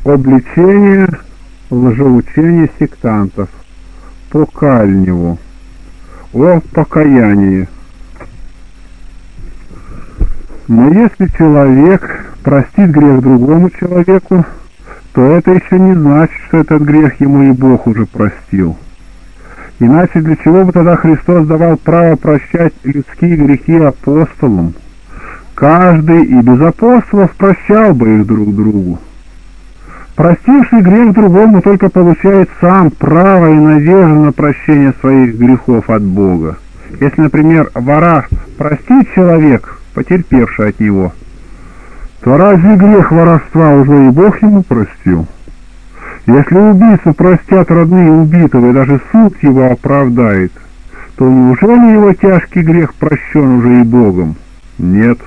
Обличение лжеучения сектантов по Кальневу о покаянии. Но если человек простит грех другому человеку, то это еще не значит, что этот грех ему и Бог уже простил. Иначе для чего бы тогда Христос давал право прощать людские грехи апостолам? Каждый и без апостолов прощал бы их друг другу. Простивший грех другому только получает сам право и надежду на прощение своих грехов от Бога. Если, например, вора простит человек, потерпевший от него, то разве грех воровства уже и Бог ему простил? Если убийцу простят родные убитого и даже суд его оправдает, то неужели его тяжкий грех прощен уже и Богом? Нет.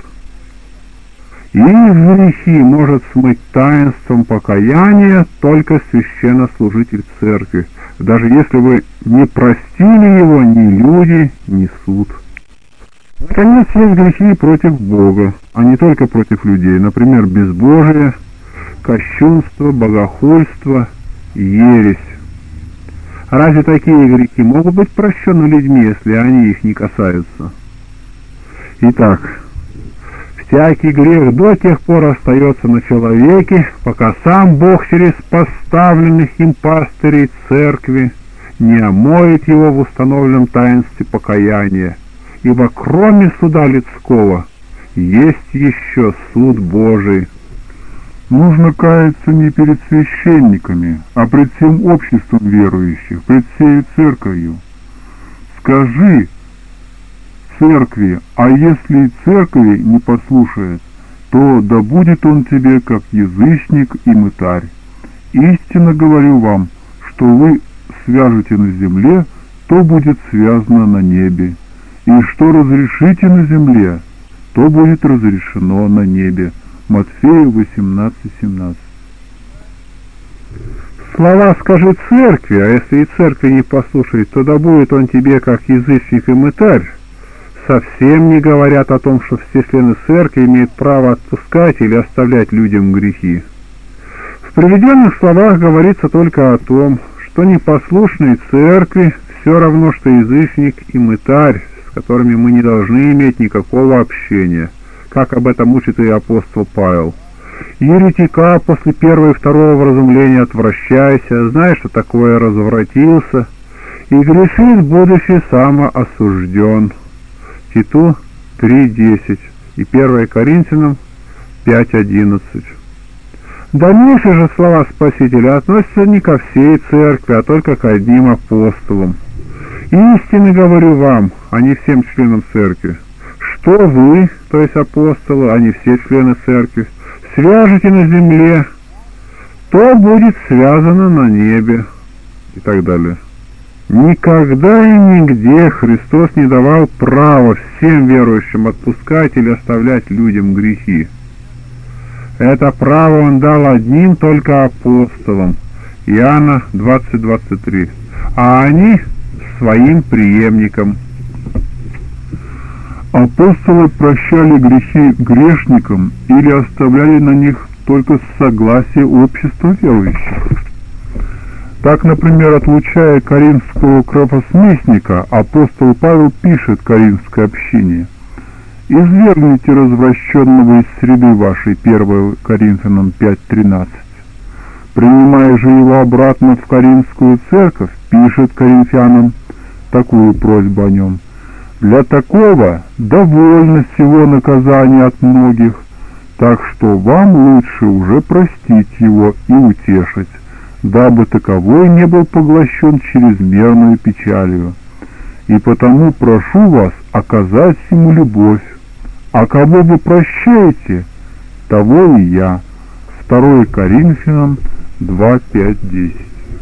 И грехи может смыть таинством покаяния только священнослужитель церкви, даже если вы не простили его ни люди, ни суд. Наконец, есть грехи против Бога, а не только против людей, например, безбожие, кощунство, богохульство, ересь. Разве такие грехи могут быть прощены людьми, если они их не касаются? Итак, всякий грех до тех пор остается на человеке, пока сам Бог через поставленных им пастырей церкви не омоет его в установленном таинстве покаяния, ибо кроме суда людского есть еще суд Божий. Нужно каяться не перед священниками, а пред всем обществом верующих, пред всей церковью. Скажи церкви, а если и церкви не послушает, то да будет он тебе как язычник и мытарь. Истинно говорю вам, что вы свяжете на земле, то будет связано на небе, и что разрешите на земле, то будет разрешено на небе. Матфею 18:17. Слова «скажи церкви», а если и церкви не послушает, то да будет он тебе как язычник и мытарь, совсем не говорят о том, что все члены церкви имеют право отпускать или оставлять людям грехи. В приведенных словах говорится только о том, что непослушный церкви все равно, что язычник и мытарь, с которыми мы не должны иметь никакого общения, как об этом учит и апостол Павел. Еретика после первого и второго вразумления отвращайся, знай, что такое развратился, и грешит, будучи самоосужден. Титу 3:10 и 1 Коринфянам 5:11. Дальнейшие же слова Спасителя относятся не ко всей церкви, а только к одним апостолам. «Истинно говорю вам, а не всем членам церкви, что вы, то есть апостолы, а не все члены церкви, свяжете на земле, то будет связано на небе», и так далее. Никогда и нигде Христос не давал права всем верующим отпускать или оставлять людям грехи. Это право Он дал одним только апостолам, Иоанна 20:23, а они своим преемникам. Апостолы прощали грехи грешникам или оставляли на них только с согласия общества верующих. Так, например, отлучая коринфского кровосмесника, апостол Павел пишет коринфской общине: «Извергните развращенного из среды вашей», 1 Коринфянам 5:13. Принимая же его обратно в Коринфскую церковь, пишет коринфянам такую просьбу о нем: «Для такого довольно всего наказания от многих, так что вам лучше уже простить его и утешить, дабы таковой не был поглощен чрезмерную печалью. И потому прошу вас оказать ему любовь, а кого вы прощаете, того и я». 2 Коринфянам 2:5-10.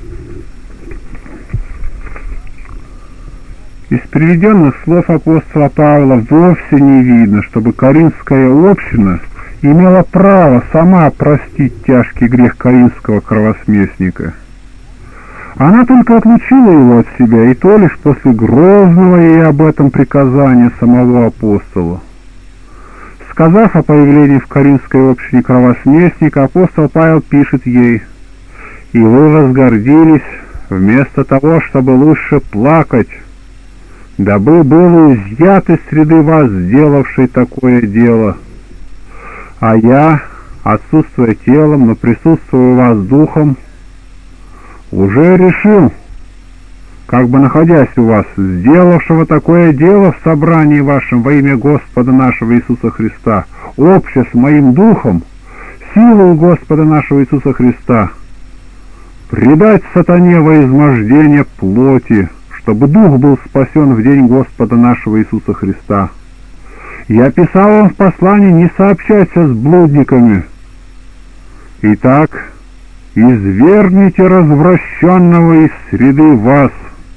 Из приведенных слов апостола Павла вовсе не видно, чтобы коринфская община имела право сама простить тяжкий грех коринфского кровосмесника. Она только отлучила его от себя, и то лишь после грозного ей об этом приказания самого апостола. Рассказав о появлении в Коринфской общине кровосместника, апостол Павел пишет ей: «И вы возгордились, вместо того, чтобы лучше плакать, дабы был изъят из среды вас, сделавший такое дело. А я, отсутствуя телом, но присутствую у вас духом, уже решил, как бы находясь у вас, сделавшего такое дело в собрании вашем во имя Господа нашего Иисуса Христа, обще с моим духом, силою Господа нашего Иисуса Христа, предать сатане во измождение плоти, чтобы дух был спасен в день Господа нашего Иисуса Христа. Я писал вам в послании не сообщаться с блудниками. Итак, извергните развращенного из среды вас».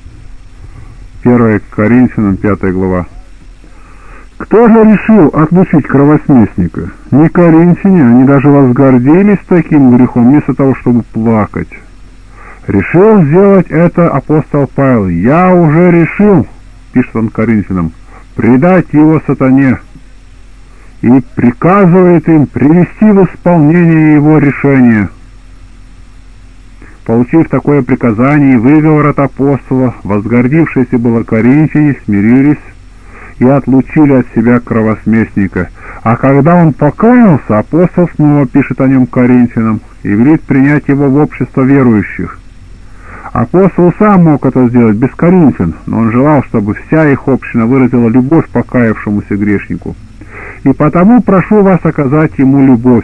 1 Коринфянам 5 глава. Кто же решил отлучить кровосместника? Не коринфяне, они даже возгордились таким грехом, вместо того, чтобы плакать. Решил сделать это апостол Павел. «Я уже решил», пишет он Коринфянам, «предать его сатане», и приказывает им привести в исполнение его решения. Получив такое приказание и выговор от апостола, возгордившиеся было коринфяне смирились и отлучили от себя кровосместника. А когда он покаялся, апостол снова пишет о нем коринфянам и велит принять его в общество верующих. Апостол сам мог это сделать без коринфян, но он желал, чтобы вся их община выразила любовь к покаявшемуся грешнику. И потому прошу вас оказать ему любовь.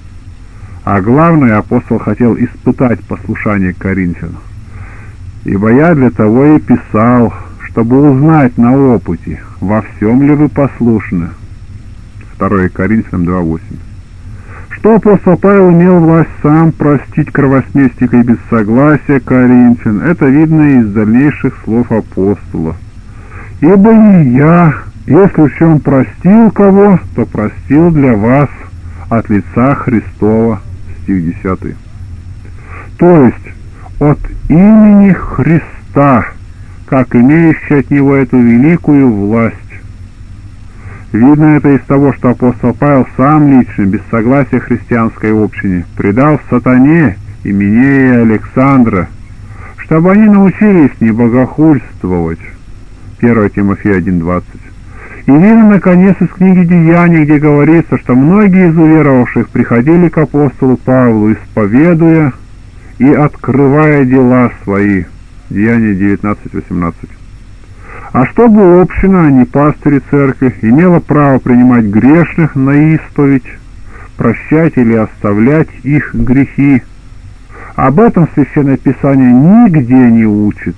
А главное, апостол хотел испытать послушание коринфян. «Ибо я для того и писал, чтобы узнать на опыте, во всем ли вы послушны». 2 Коринфянам 2:8. Что апостол Павел имел власть сам простить кровосместника и без согласия коринфян, это видно из дальнейших слов апостола. «Ибо и я, если в чем простил кого, то простил для вас от лица Христова». Стих 10. То есть от имени Христа, как имеющий от Него эту великую власть. Видно это из того, что апостол Павел сам лично, без согласия христианской общине, предал сатане Именея и Александра, чтобы они научились не богохульствовать. 1 Тимофея 1:20. И видно, наконец, из книги Деяний, где говорится, что многие из уверовавших приходили к апостолу Павлу, исповедуя и открывая дела свои. Деяния 19:18. А чтобы община, а не пастыри церкви, имела право принимать грешных на исповедь, прощать или оставлять их грехи, об этом Священное Писание нигде не учит.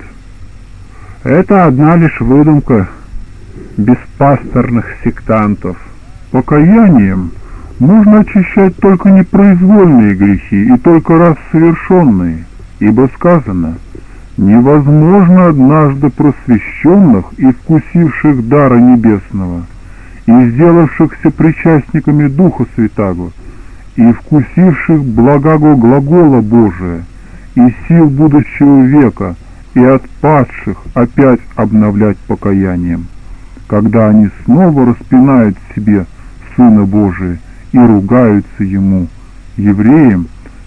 Это одна лишь выдумка беспасторных сектантов. Покаянием можно очищать только непроизвольные грехи и только раз совершенные, ибо сказано: невозможно однажды просвещенных и вкусивших дара небесного, и сделавшихся причастниками Духа Святаго, и вкусивших благого глагола Божия, и сил будущего века, и отпадших опять обновлять покаянием, когда они снова распинают в себе Сына Божия и ругаются Ему. Евреям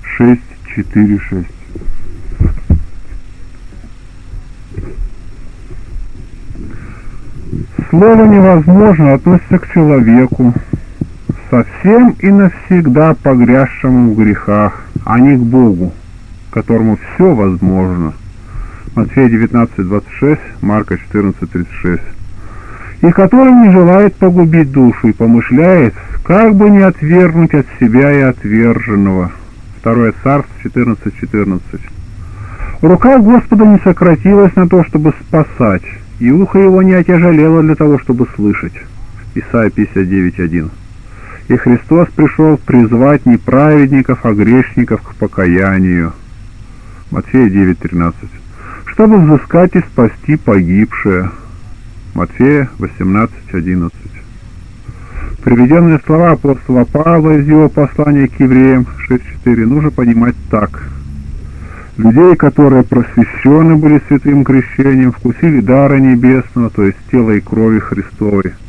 6:4-6. Слово «невозможно» относится к человеку, совсем и навсегда погрязшему в грехах, а не к Богу, которому все возможно. Матфея 19:26, Марка 14:36. И который не желает погубить душу и помышляет, как бы не отвергнуть от себя и отверженного. 2 Царств 14:14. Рука Господа не сократилась на то, чтобы спасать, и ухо его не отяжелело для того, чтобы слышать. Исайя 59:1. И Христос пришел призвать не праведников, а грешников к покаянию. Матфея 9:13. Чтобы взыскать и спасти погибшее. Матфея 18:11. Приведенные слова апостола Павла из его послания к евреям 6:4 нужно понимать так. Людей, которые просвещены были святым крещением, вкусили дара небесного, то есть тела и крови Христовой.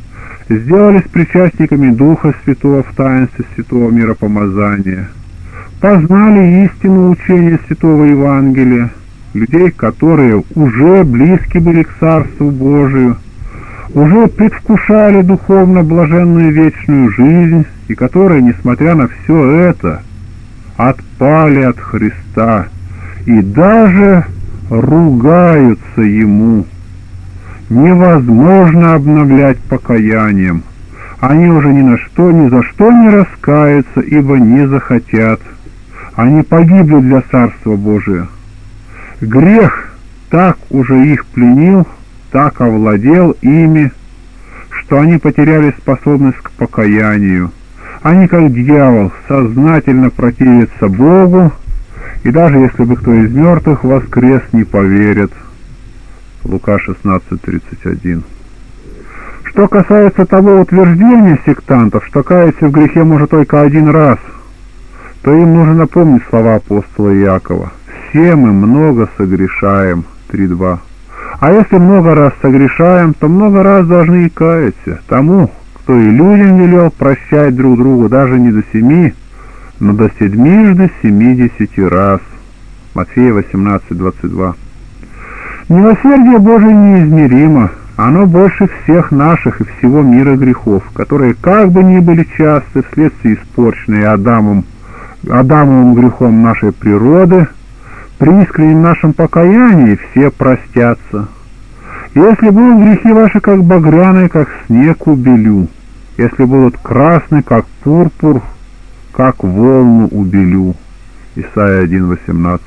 сделались причастниками Духа Святого в таинстве Святого Миропомазания, познали истину учения Святого Евангелия, людей, которые уже близки были к Царству Божию, уже предвкушали духовно блаженную вечную жизнь, и которые, несмотря на все это, отпали от Христа и даже ругаются Ему. Невозможно обновлять покаянием. Они уже ни за что не раскаются, ибо не захотят. Они погибли для Царства Божия. Грех так уже их пленил, так овладел ими, что они потеряли способность к покаянию. Они, как дьявол, сознательно противятся Богу, и даже если бы кто из мертвых воскрес, не поверят. Лука 16:31. Что касается того утверждения сектантов, что каяться в грехе может только один раз, то им нужно напомнить слова апостола Иакова: «Все мы много согрешаем» 3:2. А если много раз согрешаем, то много раз должны и каяться. Тому, кто и людям велел прощать друг другу даже не до 7, но до 70 раз. Матфея 18:22. Милосердие Божие неизмеримо, оно больше всех наших и всего мира грехов, которые, как бы ни были часты, вследствие испорченной Адамовым грехом нашей природы, при искреннем нашем покаянии все простятся. Если будут грехи ваши, как багряные, как снег убелю, если будут красны, как пурпур, как волну убелю. Исайя 1:18.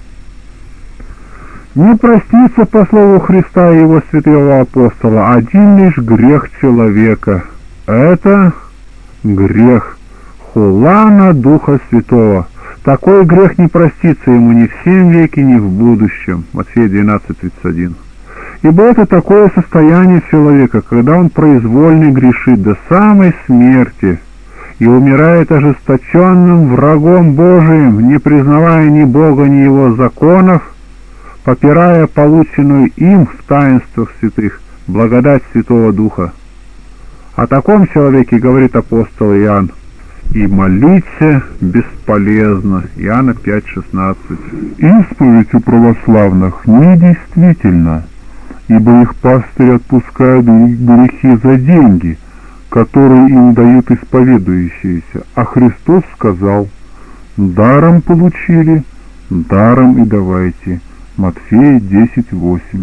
Не простится по слову Христа и его святого апостола один лишь грех человека. Это грех хула на Духа Святого. Такой грех не простится ему ни в сем веке, ни в будущем. Матфея 12:31. Ибо это такое состояние человека, когда он произвольно грешит до самой смерти и умирает ожесточенным врагом Божиим, не признавая ни Бога, ни Его законов, попирая полученную им в таинствах святых благодать Святого Духа. О таком человеке говорит апостол Иоанн: «И молиться бесполезно». Иоанна 5:16. Исповедь у православных недействительна, ибо их пастыри отпускают грехи за деньги, которые им дают исповедующиеся. А Христос сказал: «Даром получили, даром и давайте». Матфея 10:8.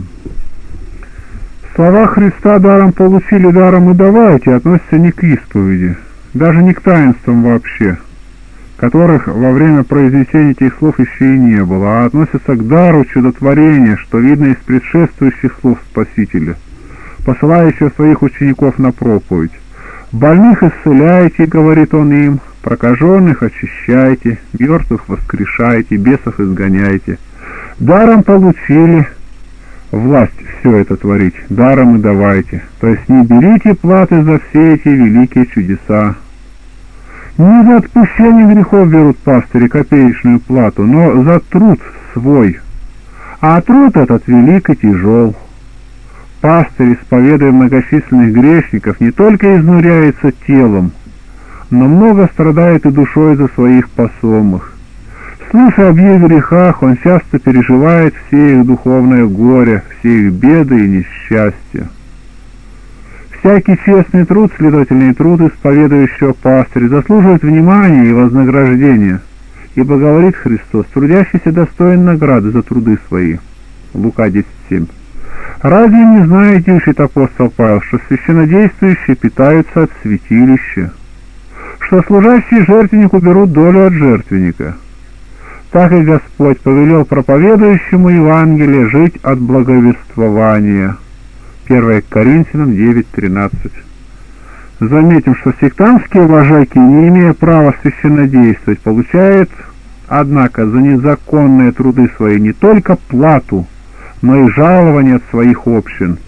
Слова Христа «даром получили, даром и давайте» относятся не к исповеди, даже не к таинствам вообще, которых во время произнесения этих слов еще и не было, а относятся к дару чудотворения, что видно из предшествующих слов Спасителя, посылающего своих учеников на проповедь. «Больных исцеляйте», — говорит он им, — «прокаженных очищайте, мертвых воскрешайте, бесов изгоняйте». Даром получили власть все это творить, даром и давайте. То есть не берите платы за все эти великие чудеса. Не за отпущение грехов берут пастыри копеечную плату, но за труд свой. А труд этот велик и тяжел. Пастырь, исповедуя многочисленных грешников, не только изнуряется телом, но много страдает и душой за своих посомых. Слыша об их грехах, он часто переживает все их духовное горе, все их беды и несчастья. Всякий честный труд, следовательный труд исповедующего пастыря, заслуживает внимания и вознаграждения, ибо, говорит Христос, трудящийся достоин награды за труды свои. Лука 10:7. Разве не знаете, учит апостол Павел, что священнодействующие питаются от святилища, что служащие жертвеннику берут долю от жертвенника? Так и Господь повелел проповедующему Евангелие жить от благовествования. 1 Коринфянам 9:13. Заметим, что сектантские вожаки, не имея права священнодействовать, получают, однако, за незаконные труды свои не только плату, но и жалование от своих общин.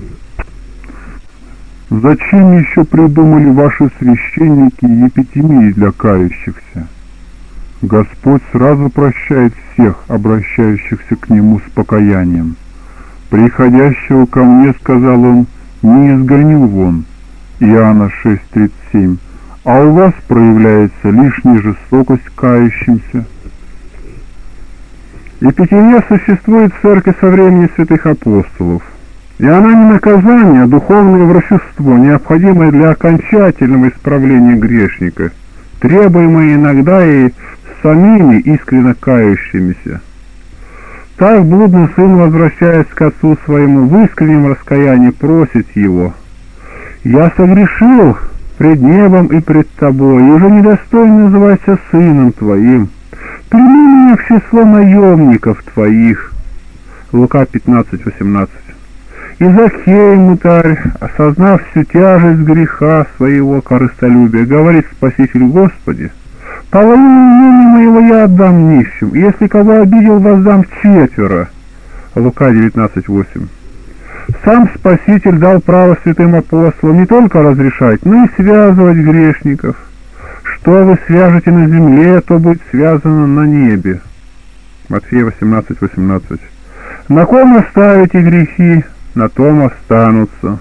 Зачем еще придумали ваши священники епитемии для кающихся? Господь сразу прощает всех, обращающихся к Нему с покаянием. «Приходящего ко мне, — сказал Он, — не изгоню вон, Иоанна 6:37, а у вас проявляется лишняя жестокость к кающимся. Эпитемия существует в церкви со времени святых апостолов, и она не наказание, а духовное врачество, необходимое для окончательного исправления грешника, требуемое иногда и самими искренне кающимися. Так блудный сын, возвращаясь к отцу своему, в искреннем раскаянии просит его: «Я согрешил пред небом и пред тобой, и уже недостоин называться сыном твоим. Прими меня в число наемников твоих». Лука 15:18. И Закхей, мытарь, осознав всю тяжесть греха своего корыстолюбия, говорит Спаситель: «Господи, половину имения моего я отдам нищим, и если кого обидел, воздам вчетверо». Лука 19:8. Сам Спаситель дал право святым апостолам не только разрешать, но и связывать грешников. Что вы свяжете на земле, то будет связано на небе. Матфея 18:18. На ком оставите грехи, на том останутся.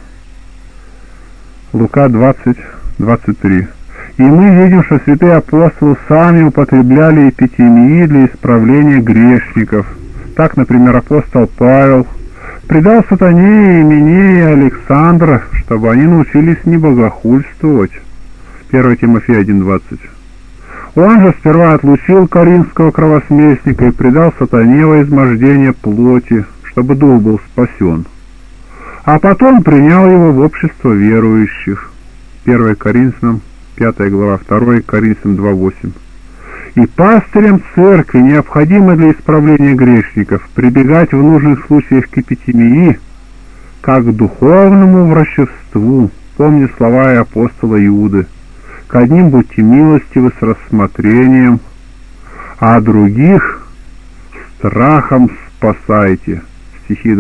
Лука 20:23. И мы видим, что святые апостолы сами употребляли эпитемии для исправления грешников. Так, например, апостол Павел предал сатане Именея и Александра, чтобы они научились не богохульствовать. 1 Тимофея 1:20. Он же сперва отлучил коринфского кровосмесника и предал сатане во измождение плоти, чтобы дух был спасен, а потом принял его в общество верующих. 1 Коринфянам 5 глава, 2 Коринфянам 2:8. И пастырям церкви необходимо для исправления грешников прибегать в нужных случаях к эпитемии, как к духовному врачевству, помня слова апостола Иуды: «К одним будьте милостивы с рассмотрением, а других страхом спасайте». Стихи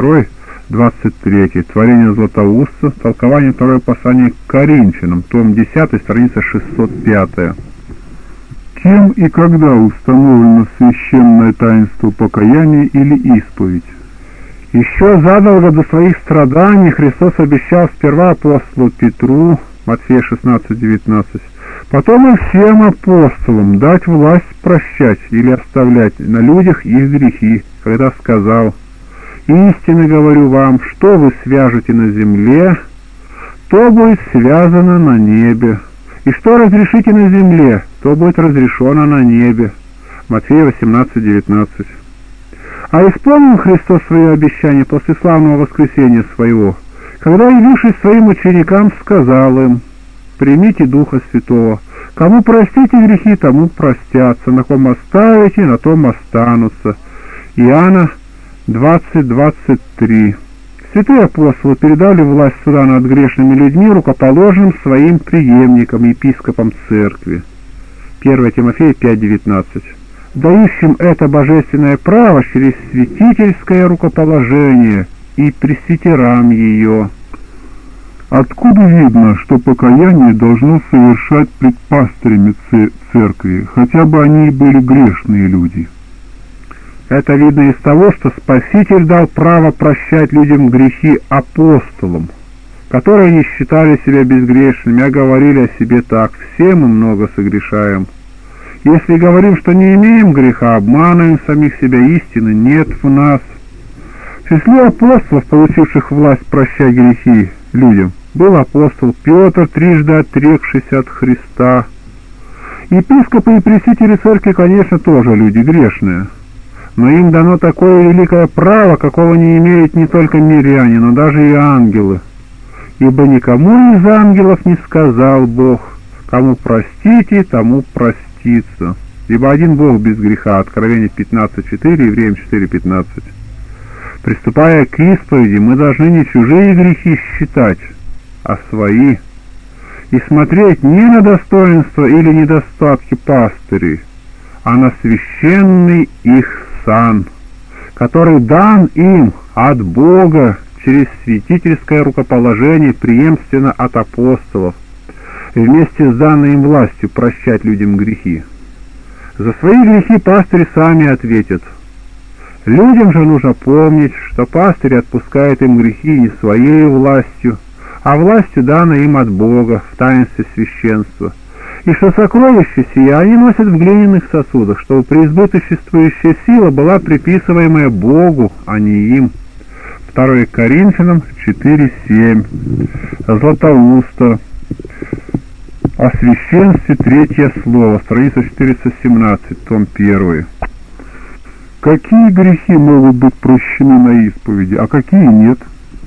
22-23. Творение Златоуста. Толкование второе послание к Коринфянам. Том 10, страница 605. Кем и когда установлено священное таинство покаяния или исповедь? Еще задолго до своих страданий Христос обещал сперва апостолу Петру, Матфея 16:19, потом и всем апостолам дать власть прощать или оставлять на людях их грехи, когда сказал: «Истинно говорю вам, что вы свяжете на земле, то будет связано на небе, и что разрешите на земле, то будет разрешено на небе». Матфея 18:19. А исполнил Христос свое обещание после славного воскресения своего, когда, явившись своим ученикам, сказал им: «Примите Духа Святого, кому простите грехи, тому простятся, на ком оставите, на том останутся». Иоанна 20:23. Святые апостолы передали власть суда над грешными людьми рукоположенным своим преемникам, епископам церкви. 1 Тимофея 5:19. Дающим это божественное право через святительское рукоположение и пресвитерам ее. Откуда видно, что покаяние должно совершать пред пастырями церкви, хотя бы они и были грешные люди? Это видно из того, что Спаситель дал право прощать людям грехи апостолам, которые не считали себя безгрешными, а говорили о себе так: «Все мы много согрешаем». Если говорим, что не имеем греха, обманываем самих себя, истины нет в нас. В числе апостолов, получивших власть прощать грехи людям, был апостол Петр, трижды отрекшийся от Христа. Епископы и пресвитери церкви, конечно, тоже люди грешные, но им дано такое великое право, какого не имеют не только миряне, но даже и ангелы. Ибо никому из ангелов не сказал Бог: «Кому простите, тому простится». Ибо один Бог без греха. Откровение 15:4, Евреям 4:15. Приступая к исповеди, мы должны не чужие грехи считать, а свои, и смотреть не на достоинства или недостатки пастырей, а на священный их сан, который дан им от Бога через святительское рукоположение преемственно от апостолов, вместе с данной им властью прощать людям грехи. За свои грехи пастыри сами ответят. Людям же нужно помнить, что пастырь отпускает им грехи не своей властью, а властью дана им от Бога в таинстве священства, и что сокровища сия они носят в глиняных сосудах, чтобы преизбыточествующая сила была приписываемая Богу, а не им. 2 Коринфянам 4:7. Златоуста. О священстве 3 слово, страница 417, том 1. Какие грехи могут быть прощены на исповеди, а какие нет?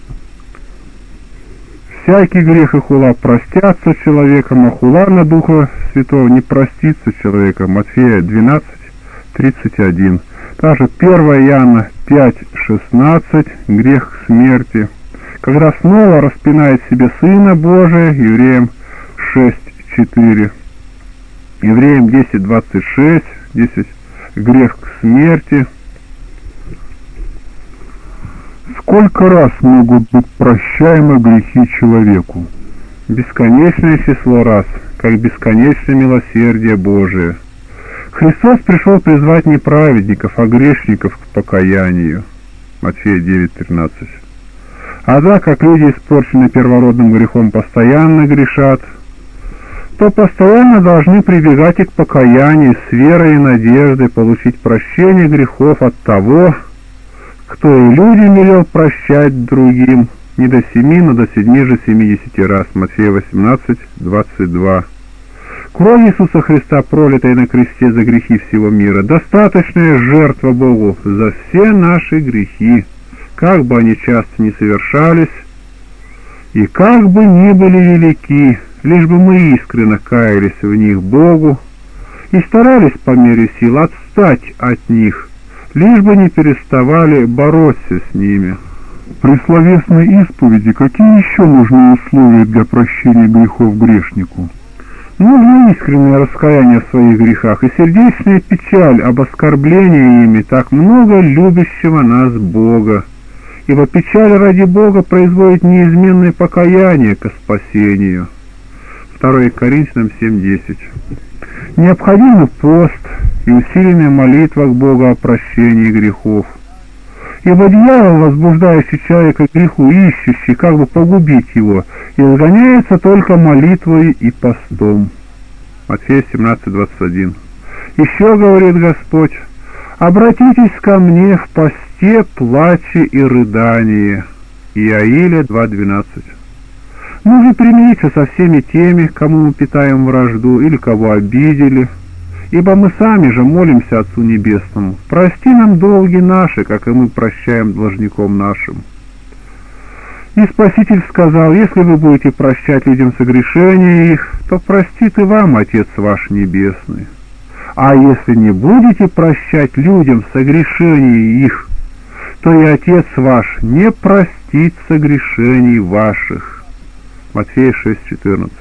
Всякий грех и хула простятся человеком, а хула на Духа Святого не простится человеком. Матфея 12:31. Также 1 Иоанна 5:16, грех смерти. Когда снова распинает себе Сына Божия, Евреям 6:4. Евреям 10:26, 10, грех к смерти. Сколько раз могут быть прощаемы грехи человеку? Бесконечное число раз, как бесконечное милосердие Божие. Христос пришел призвать не праведников, а грешников к покаянию. Матфея 9:13. А так как люди, испорченные первородным грехом, постоянно грешат, то постоянно должны прибегать и к покаянию с верой и надеждой получить прощение грехов от того, кто и людям велел прощать другим, не до 7, но до 7 же 70 раз. Матфея 18:22. Кровь Иисуса Христа, пролитая на кресте за грехи всего мира, достаточная жертва Богу за все наши грехи, как бы они часто ни совершались, и как бы ни были велики, лишь бы мы искренне каялись в них Богу и старались по мере сил отстать от них, лишь бы не переставали бороться с ними. При словесной исповеди какие еще нужны условия для прощения грехов грешнику? Нужно искреннее раскаяние в своих грехах и сердечная печаль об оскорблении ими так много любящего нас Бога, ибо печаль ради Бога производит неизменное покаяние ко спасению. 2 Коринфянам 7:10. Необходимый пост и усиленная молитва к Богу о прощении грехов, ибо дьявол, возбуждающий человека к греху, ищущий, как бы погубить его, изгоняется только молитвой и постом. Матфея 17:21. Еще говорит Господь: обратитесь ко мне в посте, плаче и рыдании. Иаиля 2:12. Нужно примириться со всеми теми, кому мы питаем вражду или кого обидели, ибо мы сами же молимся Отцу Небесному: прости нам долги наши, как и мы прощаем должником нашим. И Спаситель сказал: если вы будете прощать людям согрешения их, то простит и вам Отец ваш Небесный. А если не будете прощать людям согрешения их, то и Отец ваш не простит согрешений ваших. Матфея 6:14.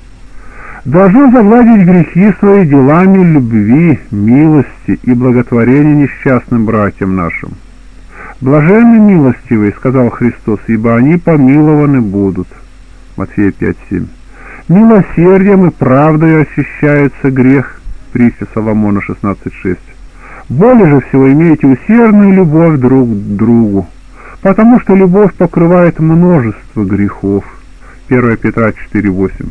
Должно загладить грехи свои делами любви, милости и благотворения несчастным братьям нашим. Блаженны милостивые, сказал Христос, ибо они помилованы будут. Матфея 5:7. Милосердием и правдой очищается грех. Притча Соломона 16:6. Более же всего имейте усердную любовь друг к другу, потому что любовь покрывает множество грехов. 1 Петра 4:8.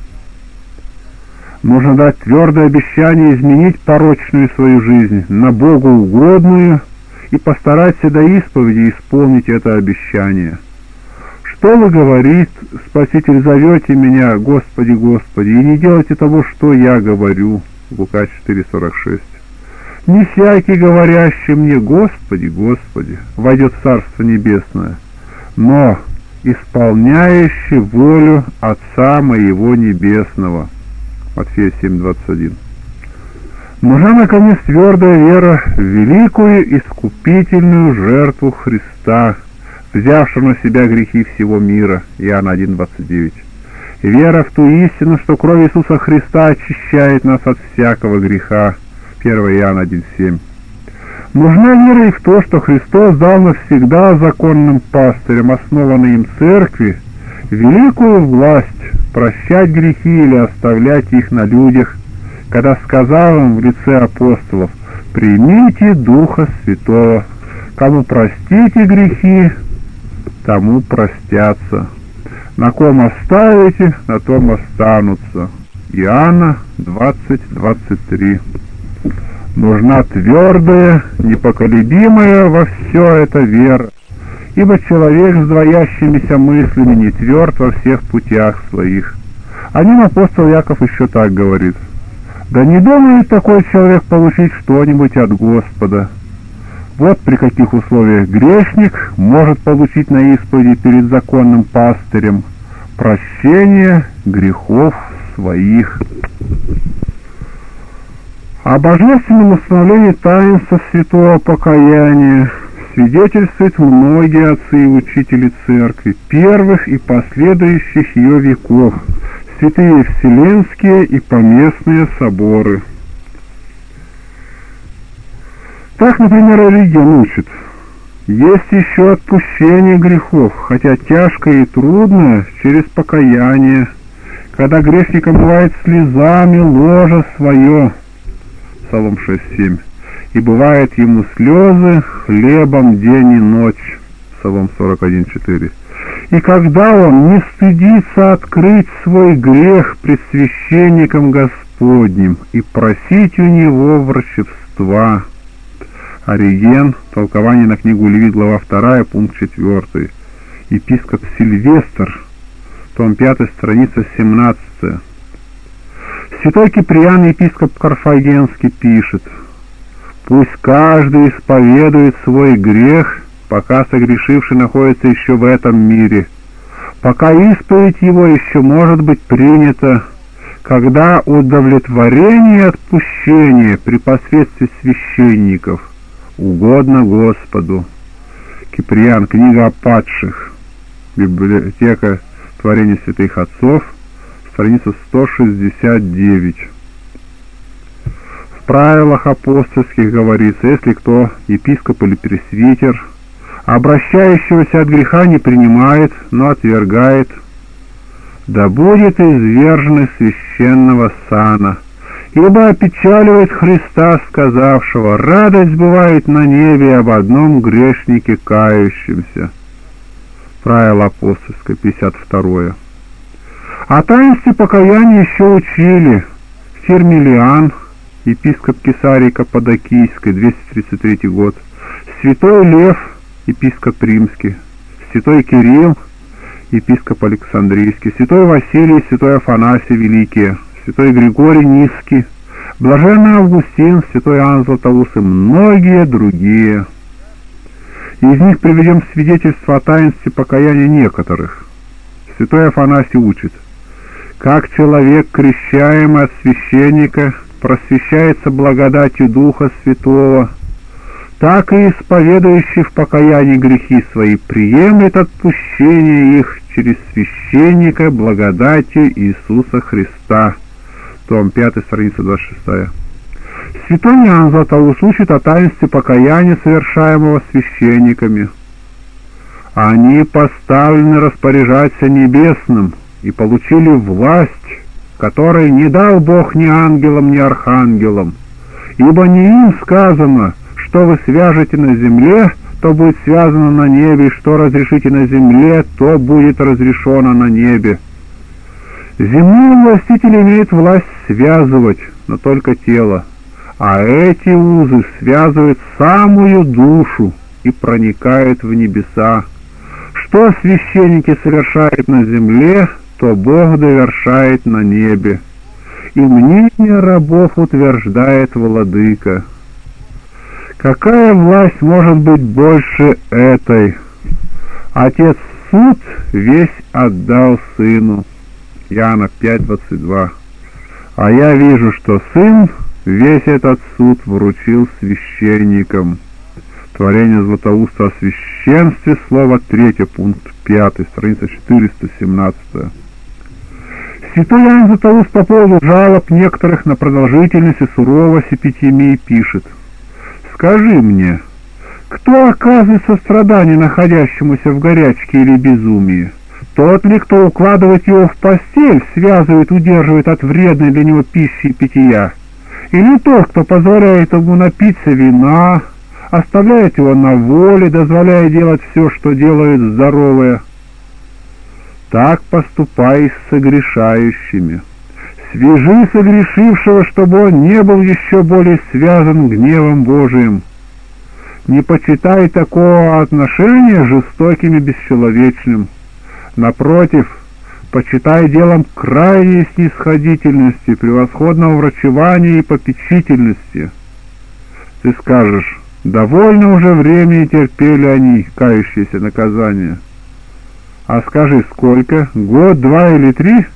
Нужно дать твердое обещание изменить порочную свою жизнь на Богу угодную и постараться до исповеди исполнить это обещание. Что вы, говорит Спаситель, зовете меня, Господи, Господи, и не делайте того, что я говорю. Лука 4:46. Не всякий, говорящий мне, Господи, Господи, войдет в Царство Небесное, но исполняющий волю Отца моего Небесного. Матфея 7:21. Нужна, наконец, твердая вера в великую искупительную жертву Христа, взявшего на себя грехи всего мира. Иоанна 1:29. Вера в ту истину, что кровь Иисуса Христа очищает нас от всякого греха. 1 Иоанна 1:7. Нужна вера и в то, что Христос дал навсегда законным пастырям, основанной им церкви, великую власть прощать грехи или оставлять их на людях, когда сказал им в лице апостолов: «Примите Духа Святого, кому простите грехи, тому простятся». На ком оставите, на том останутся. Иоанна 20:23. Нужна твердая, непоколебимая во все это вера, ибо человек с двоящимися мыслями не тверд во всех путях своих. О нем апостол Яков еще так говорит: да не думает такой человек получить что-нибудь от Господа. Вот при каких условиях грешник может получить на исповеди перед законным пастырем прощение грехов своих. О божественном установлении таинства святого покаяния свидетельствуют многие отцы и учители церкви первых и последующих ее веков, святые вселенские и поместные соборы. Так, например, Ориген учит: есть еще отпущение грехов, хотя тяжкое и трудное, через покаяние, когда грешник омывает слезами ложе свое, Псалом 6:7, и бывает ему слезы хлебом день и ночь, Псалом 41:4. И когда он не стыдится открыть свой грех пред священником Господним и просить у него врачевства. Ориген, толкование на книгу Левит, глава 2, пункт 4. Епископ Сильвестр, том 5, страница 17. Святой Киприан, епископ Карфагенский, пишет: пусть каждый исповедует свой грех, пока согрешивший находится еще в этом мире, пока исповедь его еще может быть принята, когда удовлетворение и отпущение при посредстве священников угодно Господу. Киприан, книга о падших, библиотека творения святых отцов, страница 169. В правилах апостольских говорится: если кто, епископ или пресвитер, обращающегося от греха не принимает, но отвергает, да будет извержен из священного сана, ибо опечаливает Христа, сказавшего: радость бывает на небе об одном грешнике кающемся. Правило апостольское, 52. О таинстве покаяния еще учили Фермилиан, епископ Кесарии Каппадокийской, 233 год, святой Лев, епископ Римский, святой Кирилл, епископ Александрийский, святой Василий, святой Афанасий Великий, святой Григорий Низкий, блаженный Августин, святой Иоанн Златоуст и многие другие. Из них приведем свидетельство о таинстве покаяния некоторых. Святой Афанасий учит: как человек, крещаемый от священника, просвещается благодатью Духа Святого, так и исповедующий в покаянии грехи свои приемлет отпущение их через священника благодатью Иисуса Христа. Том 5, страница 26. Святой Иоанн Златоуст учит о таинстве покаяния, совершаемого священниками. Они поставлены распоряжаться небесным и получили власть, которой не дал Бог ни ангелам, ни архангелам, ибо не им сказано: что вы свяжете на земле, то будет связано на небе, и что разрешите на земле, то будет разрешено на небе. Земной властитель имеет власть связывать, но только тело, а эти узы связывают самую душу и проникают в небеса. Что священники совершают на земле, то Бог довершает на небе. И мнение рабов утверждает владыка. Какая власть может быть больше этой? Отец суд весь отдал сыну. Иоанна 5:22. А я вижу, что сын весь этот суд вручил священникам. Творение Златоуста о священстве, слово 3, пункт 5, страница 417. Святой Иоанн Златоуст по поводу жалоб некоторых на продолжительность и суровость эпитемии пишет: «Скажи мне, кто оказывает сострадание находящемуся в горячке или безумии? Тот ли, кто укладывает его в постель, связывает, удерживает от вредной для него пищи и питья? Или тот, кто позволяет ему напиться вина, оставляет его на воле, дозволяя делать все, что делает здоровое?» так поступай с согрешающими. Свяжи согрешившего, чтобы он не был еще более связан гневом Божиим. Не почитай такого отношения жестоким и бесчеловечным. Напротив, почитай делом крайней снисходительности, превосходного врачевания и попечительности. Ты скажешь: довольно уже времени терпели они, кающиеся наказания. А скажи, сколько? Год, 2 или 3?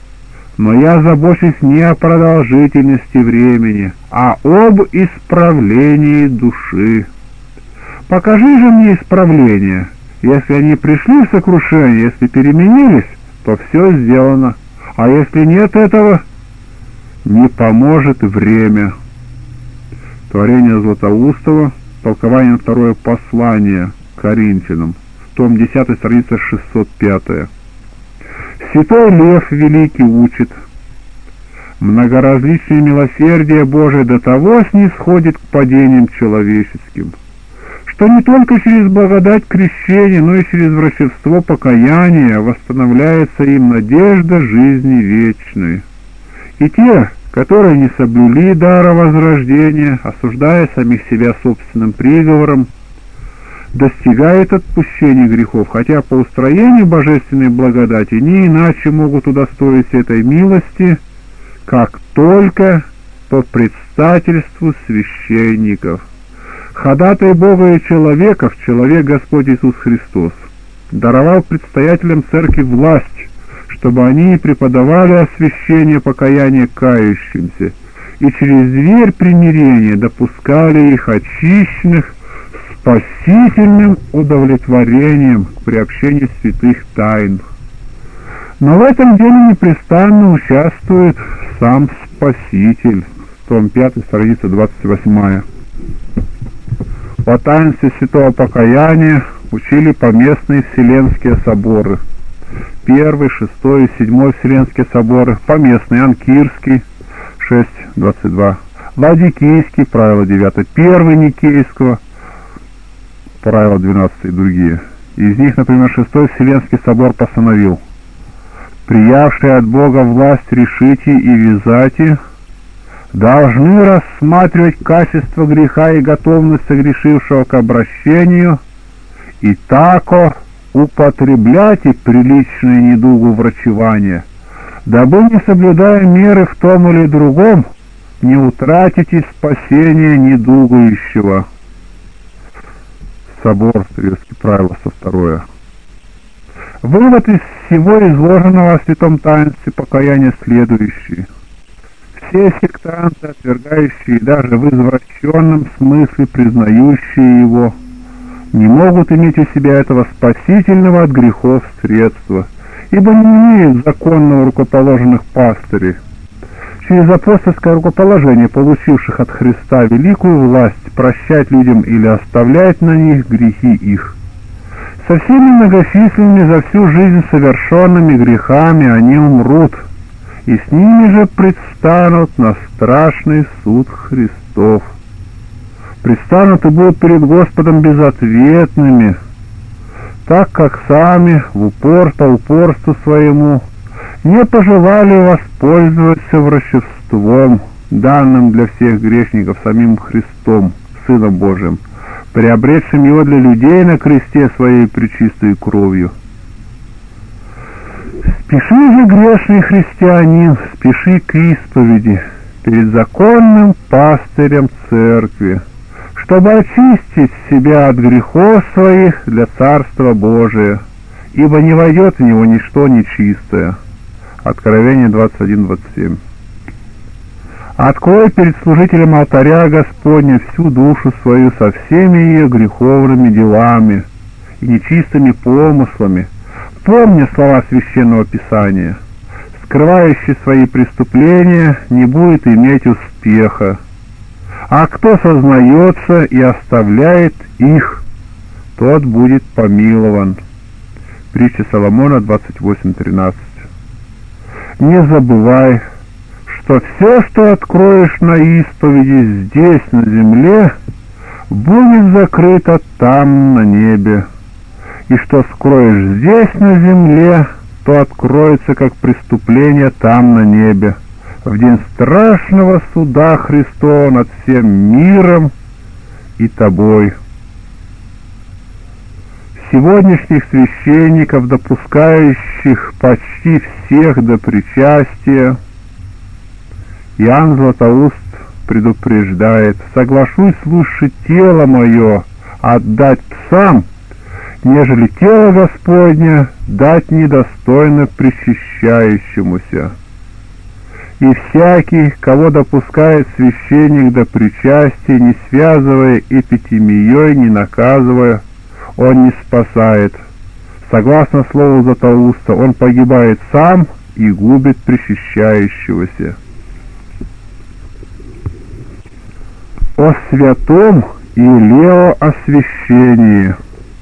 Но я забочусь не о продолжительности времени, а об исправлении души. Покажи же мне исправление. Если они пришли в сокрушение, если переменились, то все сделано. А если нет этого, не поможет время. Творение Златоустова, толкование на второе послание Коринфянам, том 10, страница 605. Святой Лев Великий учит: многоразличные милосердия Божие до того снисходит к падениям человеческим, что не только через благодать крещения, но и через врачевство покаяния восстановляется им надежда жизни вечной. И те, которые не соблюли дара возрождения, осуждая самих себя собственным приговором, достигают отпущения грехов, хотя по устроению божественной благодати не иначе могут удостоиться этой милости, как только по предстательству священников. Ходатай Бога и человеков, человек Господь Иисус Христос, даровал предстоятелям церкви власть, чтобы они преподавали освящение покаяния кающимся, и через дверь примирения допускали их очищенных спасительным удовлетворением к приобщению святых тайн. Но в этом деле непрестанно участвует сам Спаситель. Том 5, страница 28. По таинстве святого покаяния учили поместные Вселенские соборы. 1, 6 и 7 Вселенские соборы, поместный Анкирский, 6.22, Ладикийский, правило 9, 1 Никейского, правило 12 и другие. Из них, например, 6 Вселенский собор постановил: приявшие от Бога власть решите и вязати, должны рассматривать качество греха и готовность согрешившего к обращению, и тако употребляйте приличное недугу врачевания, дабы, не соблюдая меры в том или другом, не утратите спасение недугующего. Собор Стрелецкие правила, 102. Вывод из всего изложенного о святом таинстве покаяния следующий: все сектанты, отвергающие даже в извращенном смысле признающие его, не могут иметь у себя этого спасительного от грехов средства, ибо не имеют законного рукоположенных пастырей, через апостольское рукоположение получивших от Христа великую власть прощать людям или оставлять на них грехи их. Со всеми многочисленными за всю жизнь совершенными грехами они умрут, и с ними же предстанут на страшный суд Христов. Предстанут и будут перед Господом безответными, так как сами по упорству своему не пожелали воспользоваться врачевством, данным для всех грешников самим Христом, Сыном Божиим, приобретшим его для людей на кресте своей пречистой кровью. Спеши же, грешный христианин, спеши к исповеди перед законным пастырем церкви, чтобы очистить себя от грехов своих для Царства Божия, ибо не войдет в него ничто нечистое. Откровение 21:27. Открой перед служителем алтаря Господня всю душу свою со всеми ее греховными делами и нечистыми помыслами, помня слова Священного Писания: скрывающий свои преступления не будет иметь успеха, а кто сознается и оставляет их, тот будет помилован. Притча Соломона 28:13. Не забывай, что все, что откроешь на исповеди здесь, на земле, будет закрыто там, на небе, и что скроешь здесь, на земле, то откроется как преступление там на небе, в день страшного суда Христова над всем миром и тобой. Сегодняшних священников, допускающих почти всех до причастия, Иоанн Златоуст предупреждает: соглашусь лучше тело мое отдать псам, нежели тело Господне дать недостойно причащающемуся. И всякий, кого допускает священник до причастия, не связывая эпитемией, не наказывая, он не спасает. Согласно слову Златоуста, он погибает сам и губит причащающегося. О святом Илеоосвящении.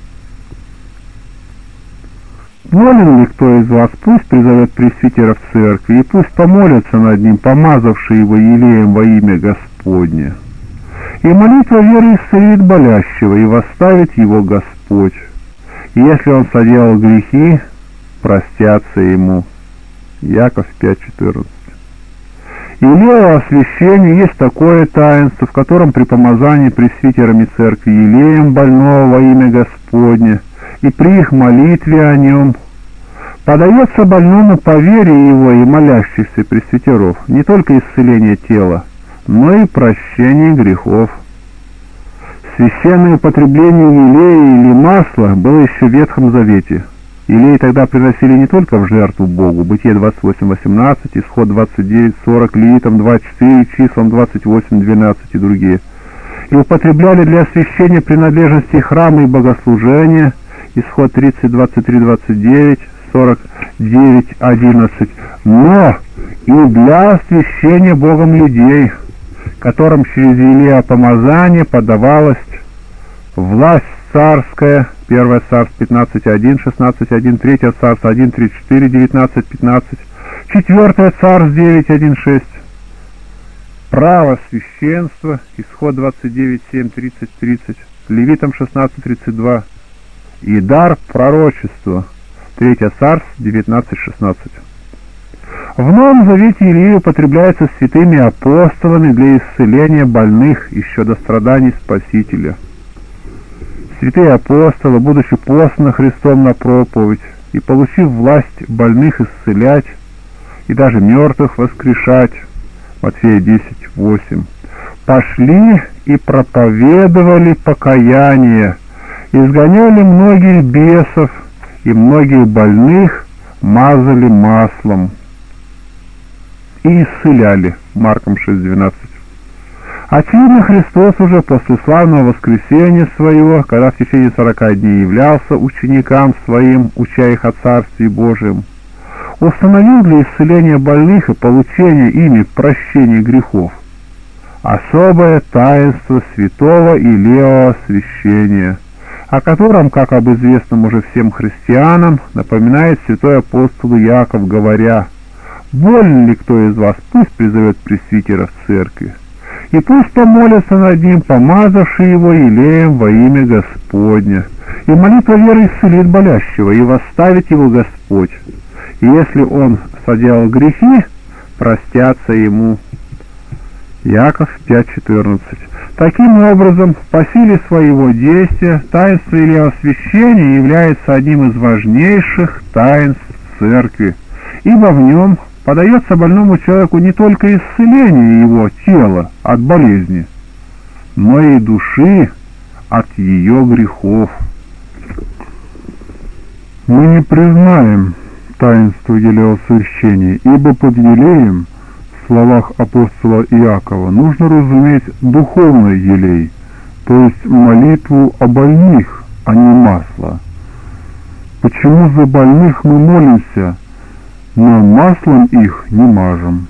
Волен ли кто из вас, пусть призовет пресвитера в церкви, и пусть помолятся над ним, помазавший его елеем во имя Господне. И молитва веры исцелит болящего, и восставит его Господь. И если он соделал грехи, простятся ему. Яков 5:14. Илеоосвящение есть такое таинство, в котором при помазании пресвитерами церкви елеем больного во имя Господне и при их молитве о нем подается больному по вере его и молящихся пресвитеров не только исцеление тела, но и прощение грехов. Священное употребление елея или масла было еще в Ветхом Завете. Елей тогда приносили не только в жертву Богу, Бытие 28:18, Исход 29:40, Левитам 2:4, Числам 28:12 и другие. И употребляли для освящения принадлежности храма и богослужения, Исход 30:23-29, 49:11, но и для освящения Богом людей, которым через елея помазания подавалась власть царская, 1 Царств 15:1, 16:1, 3 Царств 1:34, 19:15, 4 Царств 9:1-6, право священства, Исход 29:7, 30:30, Левитам 16:32, и дар пророчества, 3 Царств 19:16. В Новом Завете елей употребляется святыми апостолами для исцеления больных еще до страданий Спасителя. Святые апостолы, будучи посланы Христом на проповедь и получив власть больных исцелять и даже мертвых воскрешать, Матфея 10:8, пошли и проповедовали покаяние, изгоняли многих бесов и многих больных мазали маслом и исцеляли, Марком 6:12. Очевидно, Христос уже после славного воскресения своего, когда в течение 40 дней являлся ученикам своим, уча их о Царстве Божьем, установил для исцеления больных и получения ими прощения грехов особое таинство святого Илеоосвящения, о котором, как об известном уже всем христианам, напоминает святой апостол Иаков, говоря: «Волен ли кто из вас, пусть призовет пресвитера в церкви, и пусть помолятся над ним, помазавший его елеем во имя Господне, и молитва веры исцелит болящего, и восставит его Господь. И если он соделал грехи, простятся ему». Яков 5:14. Таким образом, по силе своего действия таинство Илеоосвящения является одним из важнейших таинств Церкви, ибо в нем подается больному человеку не только исцеление его тела от болезни, но и души от ее грехов. Мы не признаем таинство Илеоосвящения, ибо под елеем, в словах апостола Иакова, нужно разуметь духовный елей, то есть молитву о больных, а не масло. Почему за больных мы молимся, но маслом их не мажем?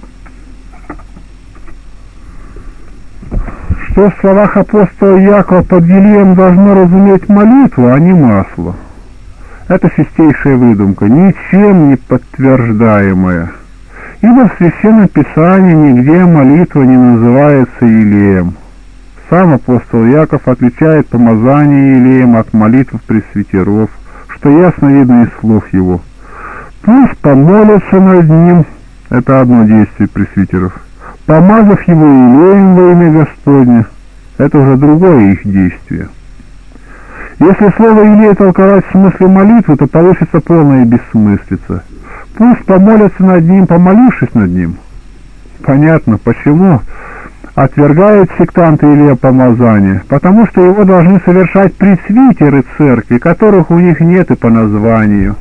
Что в словах апостола Иакова под елеем должно разуметь молитву, а не масло? Это чистейшая выдумка, ничем не подтверждаемая. Ибо в Священном Писании нигде молитва не называется елеем. Сам апостол Иаков отличает помазание елеем от молитв пресвитеров, что ясно видно из слов его. Пусть помолятся над ним, это одно действие пресвитеров, помазав его елеем во имя Господне, это уже другое их действие. Если слово «елей» толковать в смысле молитвы, то получится полная бессмыслица. Пусть помолятся над ним, помолившись над ним. Понятно, почему отвергают сектанты Илия помазание, потому что его должны совершать пресвитеры церкви, которых у них нет и по названию.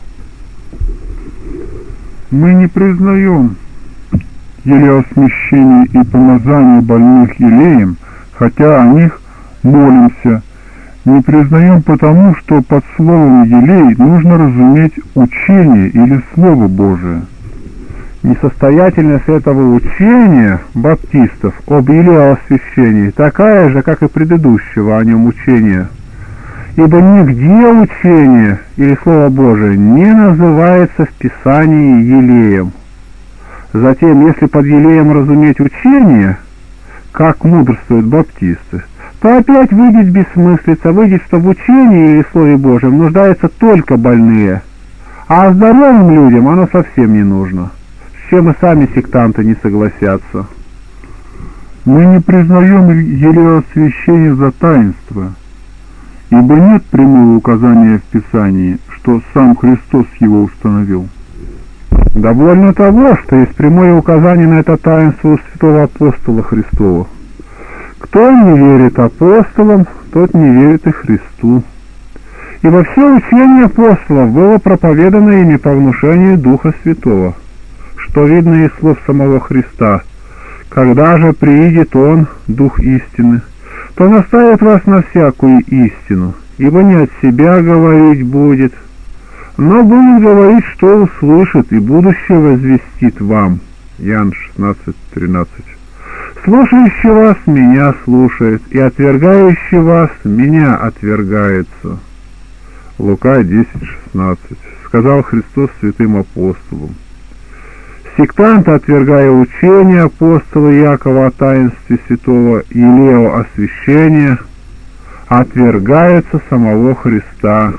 Мы не признаем елеосмещение и помазание больных елеем, хотя о них молимся. Не признаем потому, что под словом «елей» нужно разуметь учение или Слово Божие. Несостоятельность этого учения баптистов об елеосвящении такая же, как и предыдущего о нем учения. Ибо нигде учение или Слово Божие не называется в Писании елеем. Затем, если под елеем разуметь учение, как мудрствуют баптисты, то опять выйдет бессмыслица, выйдет, что в учении или Слове Божьем нуждаются только больные, а здоровым людям оно совсем не нужно, с чем и сами сектанты не согласятся. Мы не признаем елеосвящение за таинство, ибо нет прямого указания в Писании, что сам Христос его установил. Довольно того, что есть прямое указание на это таинство у святого апостола Христова. Кто не верит апостолам, тот не верит и Христу. Ибо все учение апостолов было проповедано ими по внушению Духа Святого, что видно из слов самого Христа. Когда же приидет Он, Дух истины, то наставит вас на всякую истину, ибо не от себя говорить будет, но будет говорить, что услышит, и будущее возвестит вам. Иоанн 16:13. Слушающий вас меня слушает, и отвергающий вас меня отвергается. Лука 10:16. Сказал Христос святым апостолам. Сектанты, отвергая учение апостола Иакова о таинстве святого Елео освящения, отвергаются самого Христа.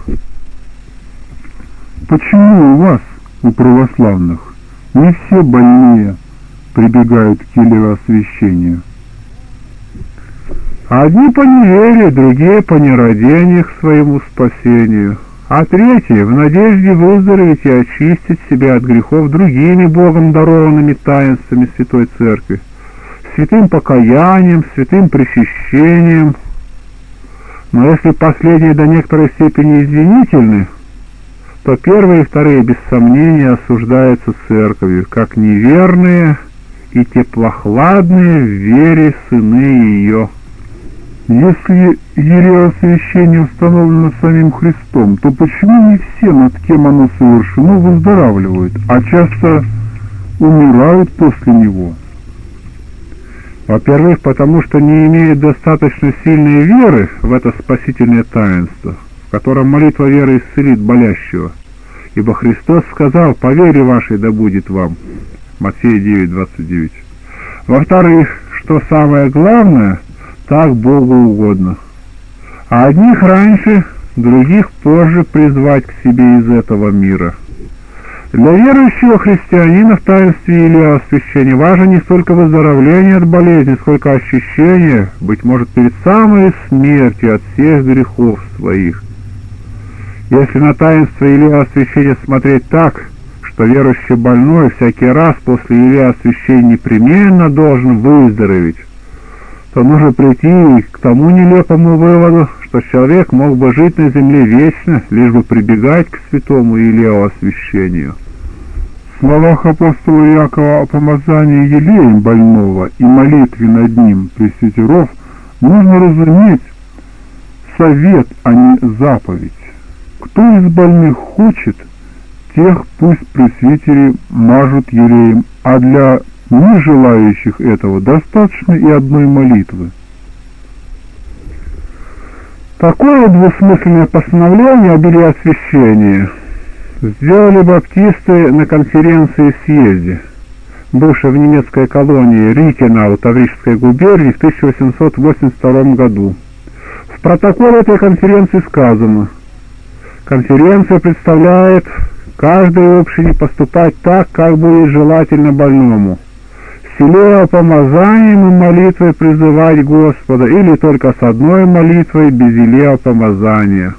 Почему у вас, у православных, не все больные прибегают к елеосвящению? Одни по неверию, другие по нерадению к своему спасению, а третьи в надежде выздороветь и очистить себя от грехов другими Богом дарованными таинствами Святой Церкви, святым покаянием, святым причащением. Но если последние до некоторой степени извинительны, то первые и вторые без сомнения осуждаются Церковью, как неверные и теплохладные в вере сыны ее. Если елеосвящение установлено самим Христом, то почему не все, над кем оно совершено, выздоравливают, а часто умирают после него? Во-первых, потому что не имеют достаточно сильной веры в это спасительное таинство, в котором молитва веры исцелит болящего. Ибо Христос сказал: «По вере вашей да будет вам». Матфея 9:29. Во-вторых, что самое главное, так Богу угодно. А одних раньше, других позже призвать к себе из этого мира. Для верующего христианина в таинстве елеосвящения важно не столько выздоровление от болезни, сколько ощущение, быть может, перед самой смертью от всех грехов своих. Если на таинство елеосвящения смотреть так, что верующий больной всякий раз после елеосвящения непременно должен выздороветь, то нужно прийти к тому нелепому выводу, что человек мог бы жить на земле вечно, лишь бы прибегать к святому елеосвящению. В словах апостола Иакова о помазании елеем больного и молитве над ним пресвитеров нужно разуметь совет, а не заповедь. Кто из больных хочет, тех пусть пресвитери мажут елеем, а для не желающих этого достаточно и одной молитвы. Такое двусмысленное постановление об елеосвящении сделали баптисты на конференции-съезде, бывшей в немецкой колонии Рикенау Таврической губернии в 1882 году. В протоколе этой конференции сказано: конференция представляет каждой общине поступать так, как будет желательно больному, с елеопомазанием и молитвой призывать Господа, или только с одной молитвой без елеопомазания.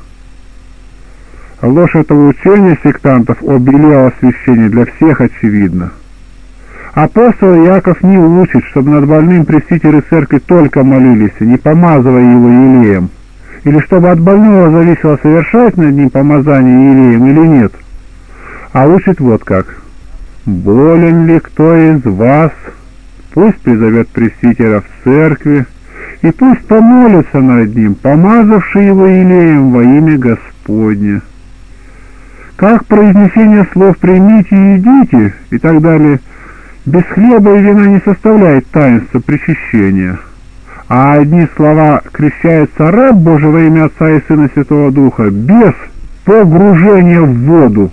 Ложь этого учения сектантов об елеосвящении для всех очевидна. Апостол Яков не учит, чтобы над больным пресвитеры церкви только молились, не помазывая его елеем, или чтобы от больного зависело, совершать над ним помазание елеем или нет, а учит вот как: «Болен ли кто из вас, пусть призовет пресвитера в церкви, и пусть помолится над ним, помазавший его елеем во имя Господне». Как произнесение слов «примите и едите» и так далее без хлеба и вина не составляет таинства причащения, а одни слова «крещается раб Божий во имя Отца и Сына Святого Духа» без погружения в воду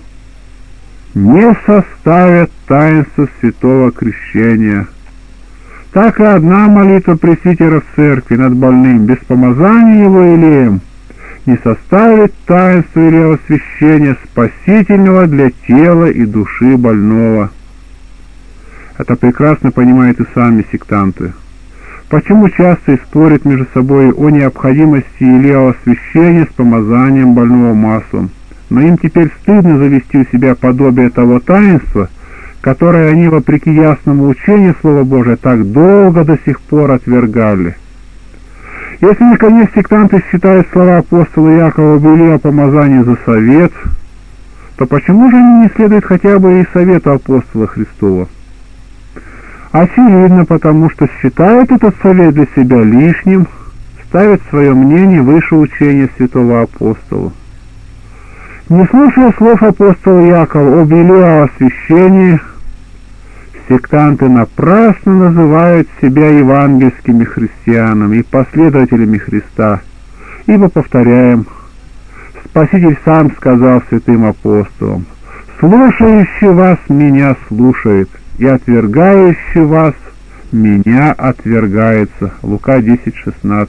не составят таинства святого крещения. Так и одна молитва пресвитера в церкви над больным без помазания его елеем не составит таинства елеосвящения спасительного для тела и души больного. Это прекрасно понимают и сами сектанты. Почему часто и спорят между собой о необходимости елеосвящения с помазанием больного маслом, но им теперь стыдно завести у себя подобие того таинства, которое они, вопреки ясному учению Слова Божия, так долго до сих пор отвергали. Если, наконец, сектанты считают слова апостола Якова об елеопомазании за совет, то почему же они не следуют хотя бы и совету апостола Христова? Очевидно, потому что считают этот совет для себя лишним, ставят свое мнение выше учения святого апостола. Не слушая слов апостола Якова об елеосвящении, сектанты напрасно называют себя евангельскими христианами и последователями Христа, ибо, повторяем, Спаситель сам сказал святым апостолам: «Слушающий вас меня слушает, и отвергающий вас меня отвергается». Лука 10:16.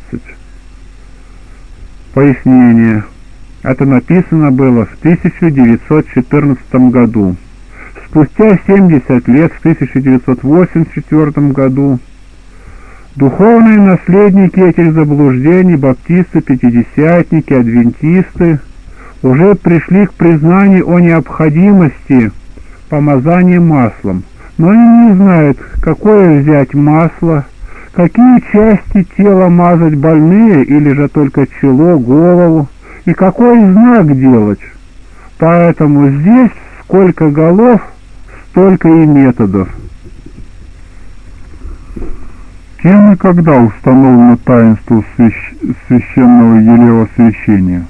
Пояснение. Это написано было в 1914 году. Спустя 70 лет, в 1984 году, духовные наследники этих заблуждений, баптисты, пятидесятники, адвентисты, уже пришли к признанию о необходимости помазания маслом, но они не знают, какое взять масло, какие части тела мазать больные, или же только чело, голову, и какой знак делать. Поэтому здесь сколько голов, столько и методов. Кем и когда установлено таинство священного елеосвящения?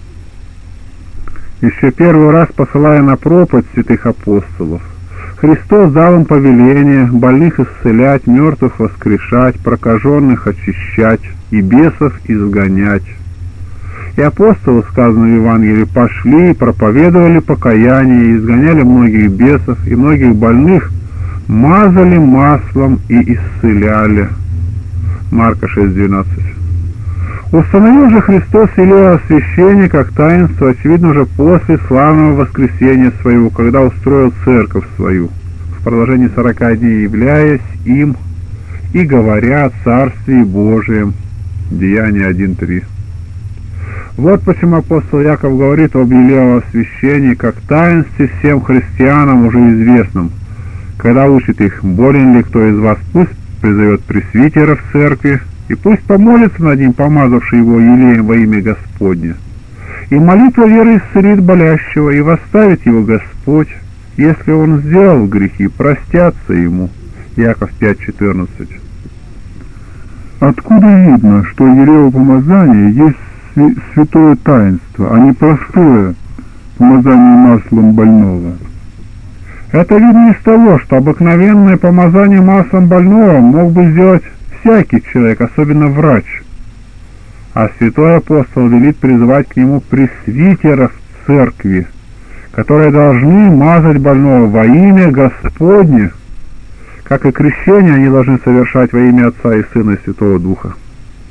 Еще первый раз посылая на проповедь святых апостолов, Христос дал им повеление больных исцелять, мертвых воскрешать, прокаженных очищать и бесов изгонять. И апостолы, сказано в Евангелии, пошли и проповедовали покаяние, и изгоняли многих бесов, и многих больных мазали маслом и исцеляли. Марка 6:12. Установил же Христос елеосвящение как таинство, очевидно, уже после славного воскресения своего, когда устроил церковь свою, в продолжении 40 дней являясь им и говоря о Царстве Божием. Деяния 1:3. Вот почему апостол Яков говорит об елеосвящении как таинстве всем христианам уже известном, когда учит их: болен ли кто из вас, пусть призовет пресвитера в церкви, и пусть помолится над ним, помазавший его елеем во имя Господне. И молитва веры исцелит болящего, и восставит его Господь, если он сделал грехи, простятся ему. Яков 5:14. Откуда видно, что елеопомазание есть святое таинство, а не простое помазание маслом больного? Это видно из того, что обыкновенное помазание маслом больного мог бы сделать всякий человек, особенно врач. А святой апостол велит призывать к нему пресвитеров в церкви, которые должны мазать больного во имя Господне, как и крещение они должны совершать во имя Отца и Сына и Святого Духа.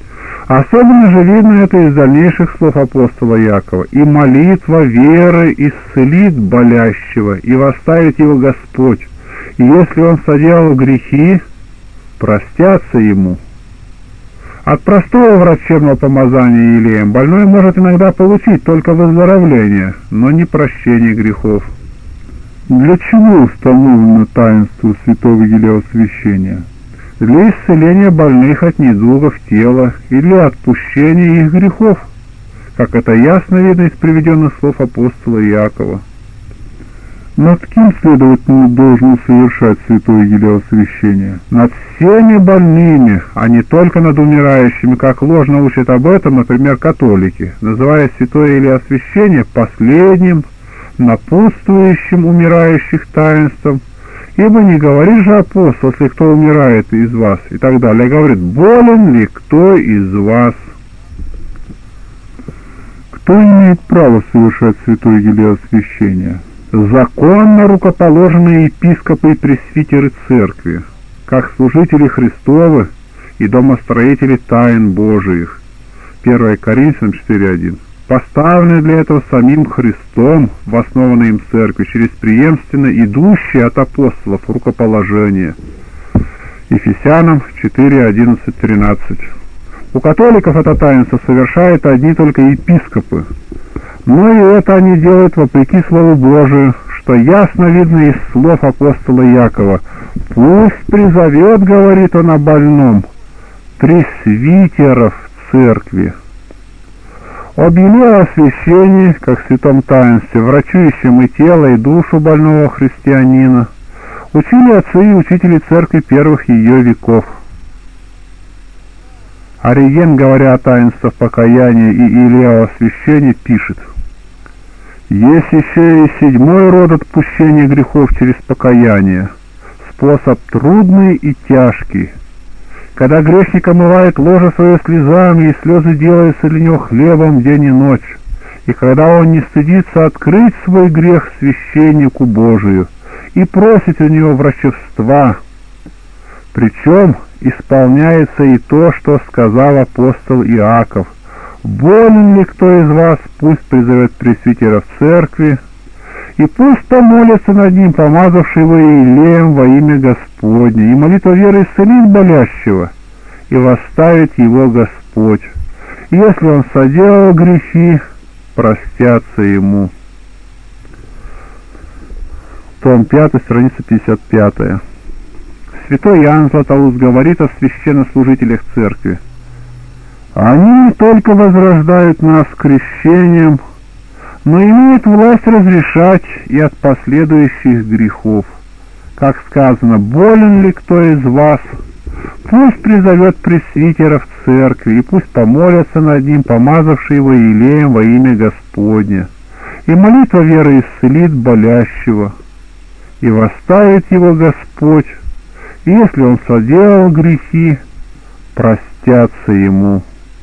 Особенно же видно это из дальнейших слов апостола Якова. «И молитва веры исцелит болящего, и восставит его Господь. И если он соделал грехи, простятся ему». От простого врачебного помазания елеем больной может иногда получить только выздоровление, но не прощение грехов. Для чего установлено таинство святого елеосвящения? Для исцеления больных от недугов тела и для отпущения их грехов, как это ясно видно из приведенных слов апостола Иакова. Над кем, следовательно, должен совершать святое елеосвящение? Над всеми больными, а не только над умирающими, как ложно учат об этом, например, католики, называя святое елеосвящение последним, напутствующим умирающих таинством. Ибо не говорит же апостол, если кто умирает из вас, и так далее, а говорит, болен ли кто из вас? Кто имеет право совершать святое елеосвящение? Законно рукоположенные епископы и пресвитеры церкви, как служители Христовы и домостроители тайн Божиих. 1 Коринфянам 4:1. Поставлены для этого самим Христом в основанной им церкви через преемственно идущие от апостолов рукоположение. Ефесянам 4:11-13. У католиков это таинство совершают одни только епископы, но и это они делают вопреки Слову Божию, что ясно видно из слов апостола Якова. «Пусть призовет, — говорит он о больном, — пресвитеров церкви». Об елеосвящении, как в святом таинстве, врачующем и тело, и душу больного христианина, учили отцы и учители церкви первых ее веков. Ориген, говоря о таинствах покаяния и елеосвящения, пишет: «Есть еще и седьмой род отпущения грехов через покаяние, способ трудный и тяжкий, когда грешник омывает ложе свое слезами, и слезы делаются для него хлебом день и ночь, и когда он не стыдится открыть свой грех священнику Божию и просит у него врачевства, причем исполняется и то, что сказал апостол Иаков: болен ли кто из вас, пусть призовет пресвитера в церкви, и пусть помолится над ним, помазавший его елеем во имя Господне, и молитва веры исцелит болящего, и восставит его Господь. И если он соделал грехи, простятся ему». Том 5, страница 55. Святой Иоанн Златоуст говорит о священнослужителях церкви: «Они не только возрождают нас крещением, но имеют власть разрешать и от последующих грехов. Как сказано: болен ли кто из вас, пусть призовет пресвитера в церкви, и пусть помолятся над ним, помазавший его елеем во имя Господне, и молитва веры исцелит болящего, и восставит его Господь, и если он соделал грехи, простятся ему».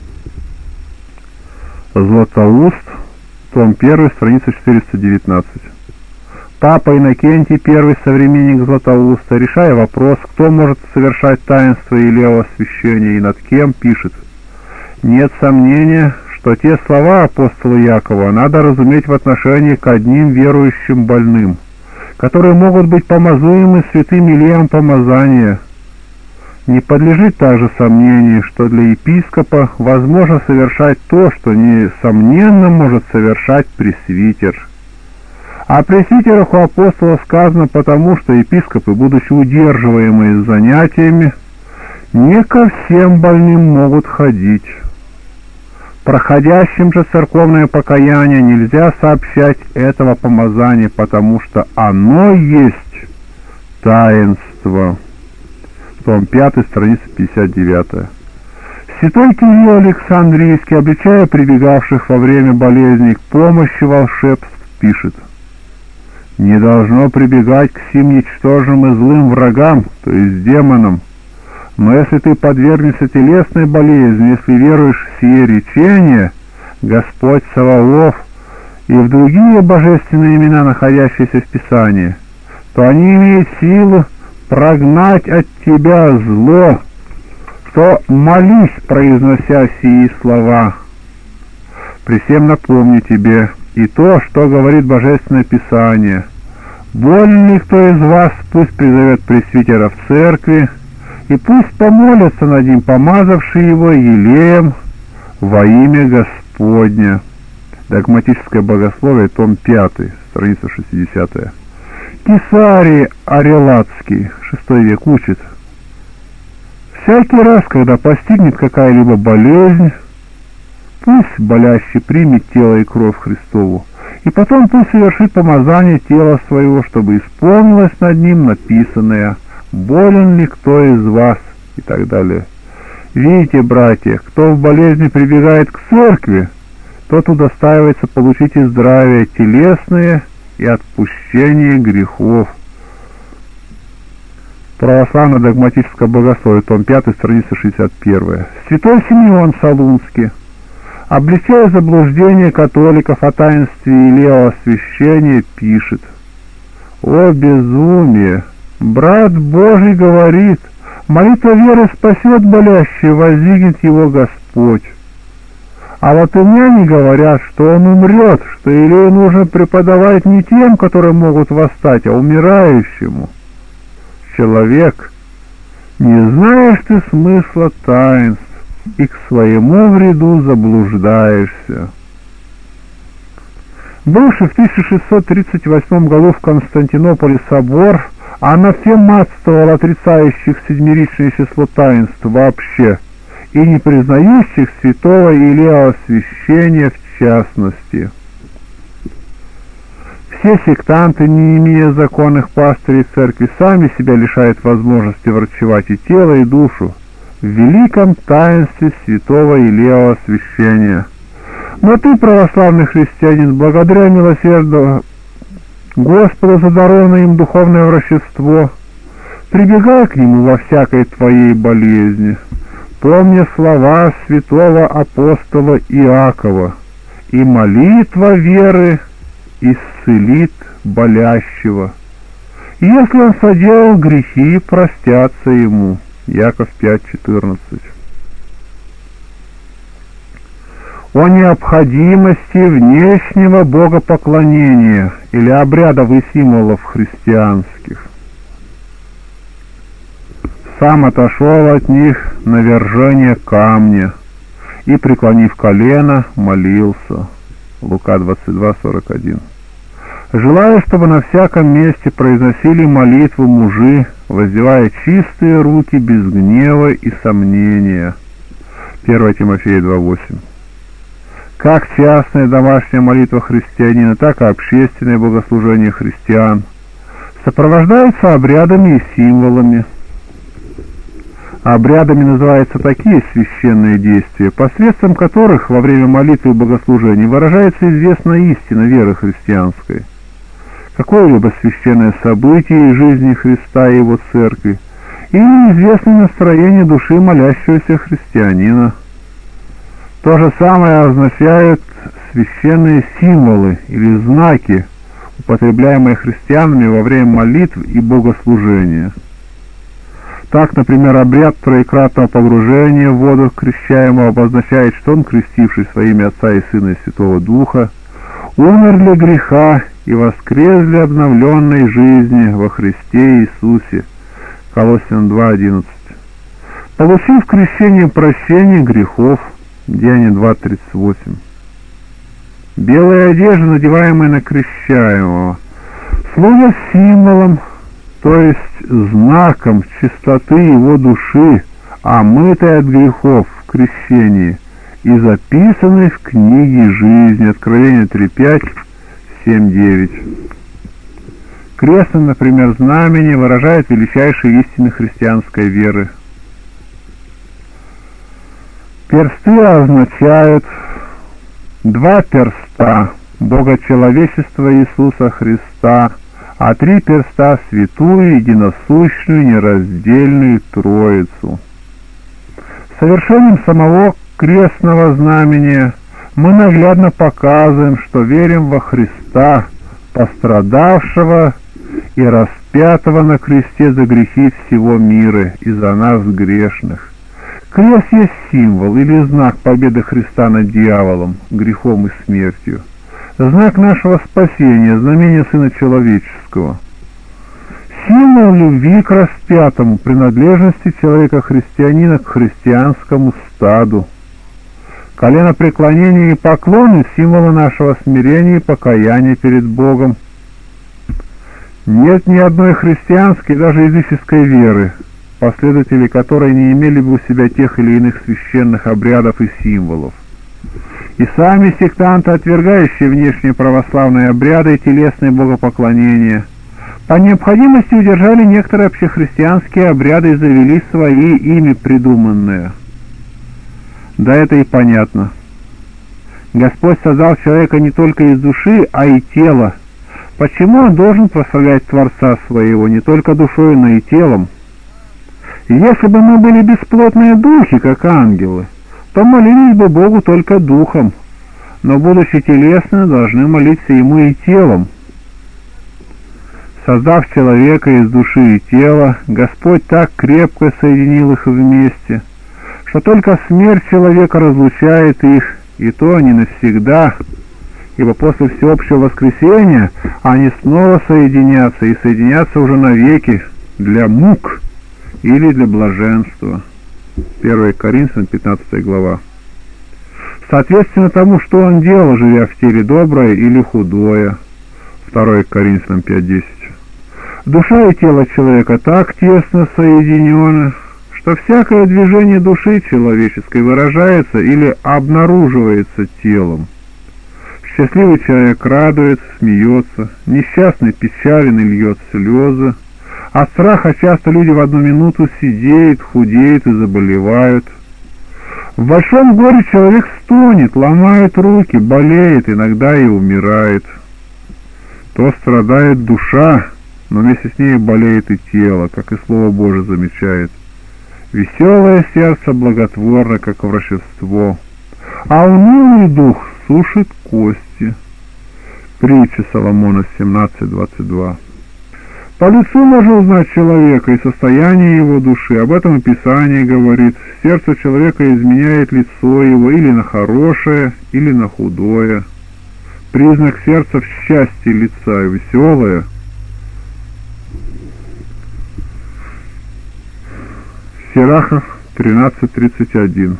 Златоуст, том 1, страница 419. Папа Иннокентий, первый современник Златоуста, решая вопрос, кто может совершать таинство елеосвящения и над кем, пишет: «Нет сомнения, что те слова апостола Якова надо разуметь в отношении к одним верующим больным, которые могут быть помазуемы святым елеем помазания. Не подлежит также сомнению, что для епископа возможно совершать то, что несомненно может совершать пресвитер. О пресвитерах у апостола сказано потому, что епископы, будучи удерживаемые занятиями, не ко всем больным могут ходить. Проходящим же церковное покаяние нельзя сообщать этого помазания, потому что оно есть таинство». Том 5, страница 59. Святой Кирилл Александрийский, обличая прибегавших во время болезни к помощи волшебств, пишет: «Не должно прибегать к сим ничтожным и злым врагам, то есть демонам, но если ты подвергнешься телесной болезни, если веруешь в сие речение, Господь Саваоф и в другие божественные имена, находящиеся в Писании, то они имеют силу прогнать от тебя зло, что молись, произнося сии слова. При всем напомню тебе и то, что говорит Божественное Писание. Болен ли кто из вас, пусть призовет пресвитера в церкви, и пусть помолятся над ним, помазавшие его елеем во имя Господня. Догматическое богословие, том 5, страница 60. Кесарий Арелатский, VI век, учит: всякий раз, когда постигнет какая-либо болезнь, пусть болящий примет тело и кровь Христову, и потом пусть совершит помазание тела своего, чтобы исполнилось над ним написанное: болен ли кто из вас, и так далее. Видите, братья, кто в болезни прибегает к церкви, тот удостаивается получить и здравие телесное, и отпущение грехов. Православно-догматическое богословие, том 5, страница 61. Святой Симеон Солунский, обличая заблуждение католиков о таинстве елеоосвящения, пишет: «О безумие! Брат Божий говорит, молитва веры спасет болящего, воздвигнет его Господь. А латыняне говорят, что он умрет, что елей нужно преподавать не тем, которые могут восстать, а умирающему. Человек, не знаешь ты смысла таинств, и к своему вреду заблуждаешься». Бывший в 1638 году в Константинополе собор анафематствовал отрицающих седмеричное число таинств вообще и не признающих святого елеосвящения в частности. Все сектанты, не имея законных пастырей церкви, сами себя лишают возможности врачевать и тело, и душу в великом таинстве святого елеосвящения. Но ты, православный христианин, благодаря милосердию Господа за дарованное им духовное врачество, прибегай к Нему во всякой твоей болезни, помня слова святого апостола Иакова: «И молитва веры исцелит болящего. Если он соделал грехи, простятся ему». Яков 5:14. О необходимости внешнего богопоклонения или обрядов и символов христианских. Сам отошел от них на вержение камня и, преклонив колено, молился. Лука 22:41. Желая, чтобы на всяком месте произносили молитву мужи, воздевая чистые руки без гнева и сомнения. 1 Тимофея 2:8. Как частная домашняя молитва христианина, так и общественное богослужение христиан сопровождаются обрядами и символами. Обрядами называются такие священные действия, посредством которых во время молитвы и богослужений выражается известная истина веры христианской. Какое-либо священное событие из жизни Христа и Его Церкви, или известное настроение души молящегося христианина. То же самое означают священные символы или знаки, употребляемые христианами во время молитв и богослужения. Так, например, обряд троекратного погружения в воду крещаемого обозначает, что он, крестившись во имя Отца и Сына и Святого Духа, умер для греха и воскрес для обновленной жизни во Христе Иисусе. Колоссянам 2:11. Получив крещение прощения грехов. Деяния 2:38. Белая одежда, надеваемая на крещаемого, служит символом, то есть знаком чистоты его души, омытой от грехов в крещении и записанной в книге жизни. Откровение 3:5, 7:9. Крестное, например, знамение выражает величайшие истины христианской веры. Персты означают два перста Богочеловечества Иисуса Христа, а три перста — святую, единосущную, нераздельную Троицу. Совершением самого крестного знамения мы наглядно показываем, что верим во Христа, пострадавшего и распятого на кресте за грехи всего мира и за нас грешных. Крест есть символ или знак победы Христа над дьяволом, грехом и смертью, знак нашего спасения, знамение Сына Человеческого, символ любви к распятому, принадлежности человека-христианина к христианскому стаду. Коленопреклонение и поклоны — символы нашего смирения и покаяния перед Богом. Нет ни одной христианской, даже языческой веры, последователи которой не имели бы у себя тех или иных священных обрядов и символов. И сами сектанты, отвергающие внешние православные обряды и телесные богопоклонения, по необходимости удержали некоторые общехристианские обряды и завели свои ими придуманные. Да это и понятно. Господь создал человека не только из души, а и тела. Почему он должен прославлять Творца своего не только душой, но и телом? Если бы мы были бесплотные духи, как ангелы, то молились бы Богу только духом, но, будучи телесны, должны молиться Ему и телом. Создав человека из души и тела, Господь так крепко соединил их вместе, что только смерть человека разлучает их, и то не навсегда, ибо после всеобщего воскресения они снова соединятся, и соединятся уже навеки для мук или для блаженства. 1 Коринфянам 15 глава. Соответственно тому, что он делал, живя в теле, доброе или худое. 2 Коринфянам 5:10. Душа и тело человека так тесно соединены, что всякое движение души человеческой выражается или обнаруживается телом. Счастливый человек радуется, смеется, несчастный печален и льет слезы. От страха часто люди в одну минуту сидеют, худеют и заболевают. В большом горе человек стонет, ломает руки, болеет, иногда и умирает. То страдает душа, но вместе с ней болеет и тело, как и Слово Божие замечает. Веселое сердце благотворно, как врачество, а унылый дух сушит кости. Притча Соломона 17:22. По лицу можно узнать человека и состояние его души. Об этом и Писание говорит. Сердце человека изменяет лицо его или на хорошее, или на худое. Признак сердца в счастье лица и веселое. Сирахов 13:31.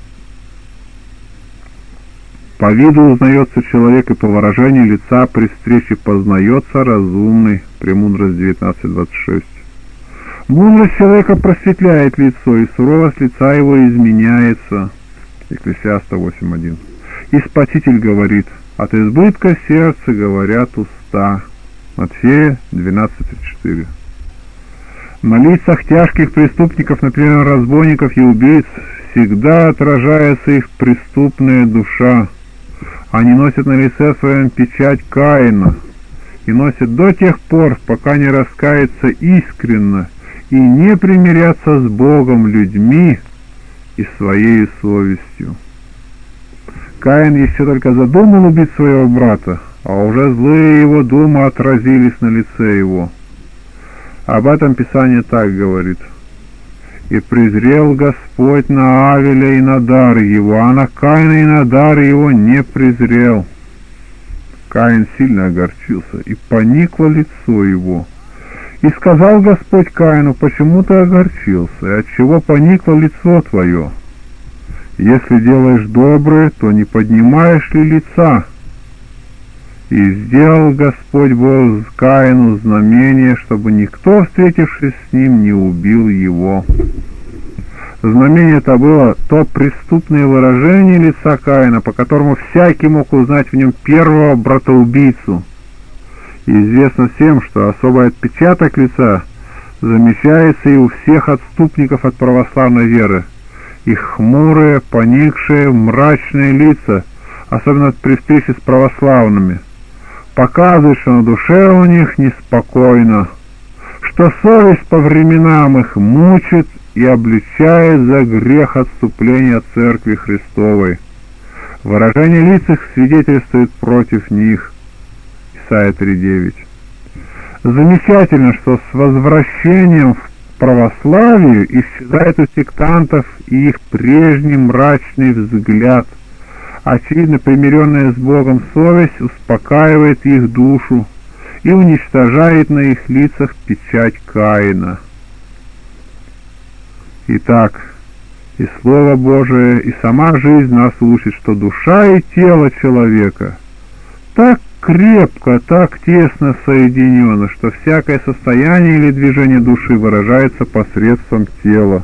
По виду узнается человек, и по выражению лица при встрече познается разумный. Премудрость 19:26. Мудрость человека просветляет лицо, и суровость лица его изменяется. Екклесиаста 8:1. И Спаситель говорит: от избытка сердца говорят уста. Матфея 12:34. На лицах тяжких преступников, например, разбойников и убийц, всегда отражается их преступная душа. Они носят на лице своем печать Каина и носят до тех пор, пока не раскаются искренно и не примирятся с Богом, людьми и своей совестью. Каин еще только задумал убить своего брата, а уже злые его думы отразились на лице его. Об этом Писание так говорит: «И презрел Господь на Авеля и на дар его, а на Каина и на дар его не презрел». Каин сильно огорчился, и поникло лицо его. И сказал Господь Каину: почему ты огорчился, и отчего поникло лицо твое? Если делаешь доброе, то не поднимаешь ли лица? И сделал Господь Бог Каину знамение, чтобы никто, встретившись с ним, не убил его. Знамение это было то преступное выражение лица Каина, по которому всякий мог узнать в нем первого братоубийцу. И известно всем, что особый отпечаток лица замечается и у всех отступников от православной веры. Их хмурые, поникшие, мрачные лица, особенно при встрече с православными, показывает, что на душе у них неспокойно, что совесть по временам их мучит и обличает за грех отступления от Церкви Христовой. Выражение лиц их свидетельствует против них. Исайя 3:9. Замечательно, что с возвращением православию исчезает у сектантов и их прежний мрачный взгляд. Очевидно, примиренная с Богом совесть успокаивает их душу и уничтожает на их лицах печать Каина. Итак, и Слово Божие, и сама жизнь нас учит, что душа и тело человека так крепко, так тесно соединены, что всякое состояние или движение души выражается посредством тела.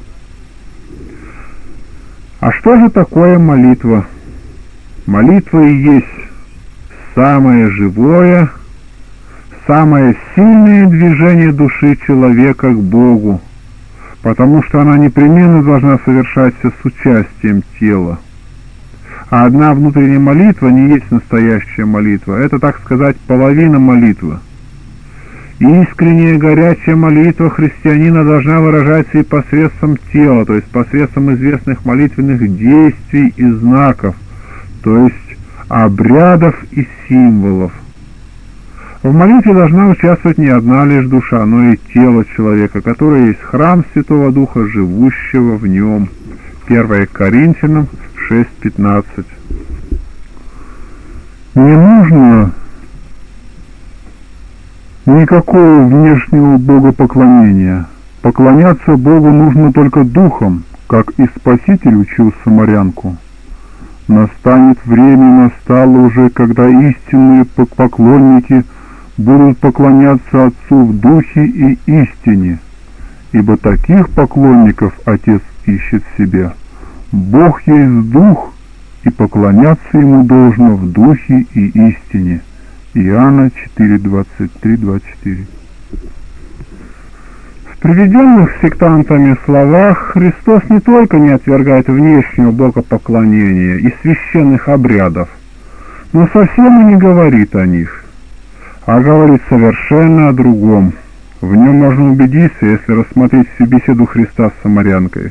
А что же такое молитва? Молитва и есть самое живое, самое сильное движение души человека к Богу, потому что она непременно должна совершаться с участием тела. А одна внутренняя молитва не есть настоящая молитва, это, так сказать, половина молитвы. Искренняя горячая молитва христианина должна выражаться и посредством тела, то есть посредством известных молитвенных действий и знаков, то есть обрядов и символов. В молитве должна участвовать не одна лишь душа, но и тело человека, которое есть храм Святого Духа, живущего в нем. 1 Коринфянам 6:15. Не нужно никакого внешнего богопоклонения. Поклоняться Богу нужно только духом, как и Спаситель учил самарянку. Настанет время, настало уже, когда истинные поклонники будут поклоняться Отцу в духе и истине, ибо таких поклонников Отец ищет себе. Бог есть Дух, и поклоняться Ему должно в Духе и истине. Иоанна 4:23-24. В приведенных сектантами словах Христос не только не отвергает внешнего богопоклонения и священных обрядов, но совсем и не говорит о них, а говорит совершенно о другом. В нем можно убедиться, если рассмотреть всю беседу Христа с самарянкой.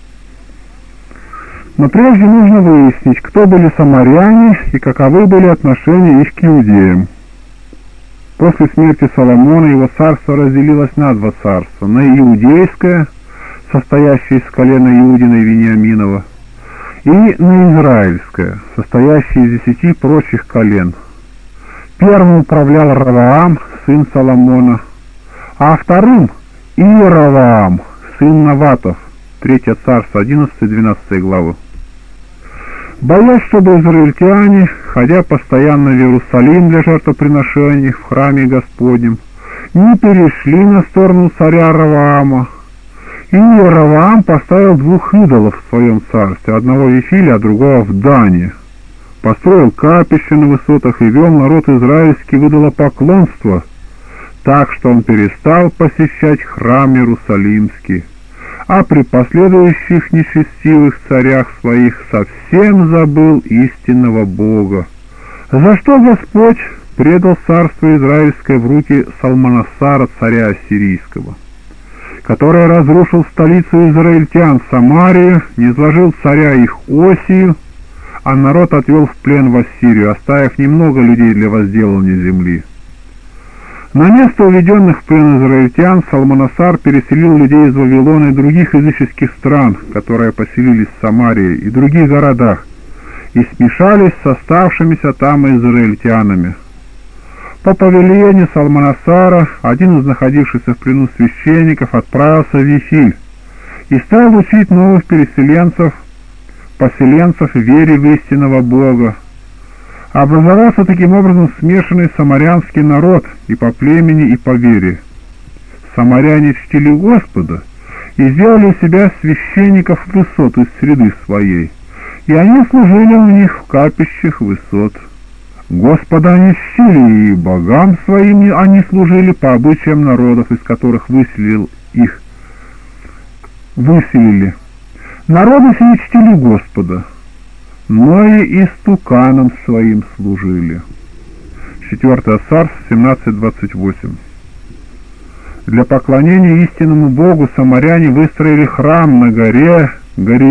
Но прежде нужно выяснить, кто были самаряне и каковы были отношения их к иудеям. После смерти Соломона его царство разделилось на два царства: на иудейское, состоящее из колена Иудина и Вениаминова, и на израильское, состоящее из 10 прочих колен. Первым управлял Раваам, сын Соломона, а вторым — Иераваам, сын Наватов. 3 Царство, 11-12 главы. Боясь, чтобы израильтяне, ходя постоянно в Иерусалим для жертвоприношений в храме Господнем, не перешли на сторону царя Раваама, и Иераваам поставил 2 идолов в своем царстве, одного в Вифиле, а другого в Дане. Построил капище на высотах и вел народ израильский в идолопоклонство, так что он перестал посещать храм Иерусалимский, а при последующих нечестивых царях своих совсем забыл истинного Бога, за что Господь предал царство израильское в руки Салманасара, царя ассирийского, который разрушил столицу израильтян Самарию, низвложил царя их Осию, а народ отвел в плен в Ассирию, оставив немного людей для возделывания земли. На место уведенных в плен израильтян Салманасар переселил людей из Вавилона и других языческих стран, которые поселились в Самарии и других городах, и смешались с оставшимися там израильтянами. По повелению Салманасара один из находившихся в плену священников отправился в Вифиль и стал учить новых поселенцев вере в истинного Бога. Образовался таким образом смешанный самарянский народ и по племени, и по вере. Самаряне чтили Господа и сделали у себя священников высот из среды своей, и они служили у них в капищах высот. Господа они чтили, и богам своим они служили по обычаям народов, из которых выселили. Народы сии чтили Господа, но и истуканам своим служили. 4 Царств 17:28. Для поклонения истинному Богу самаряне выстроили храм на горе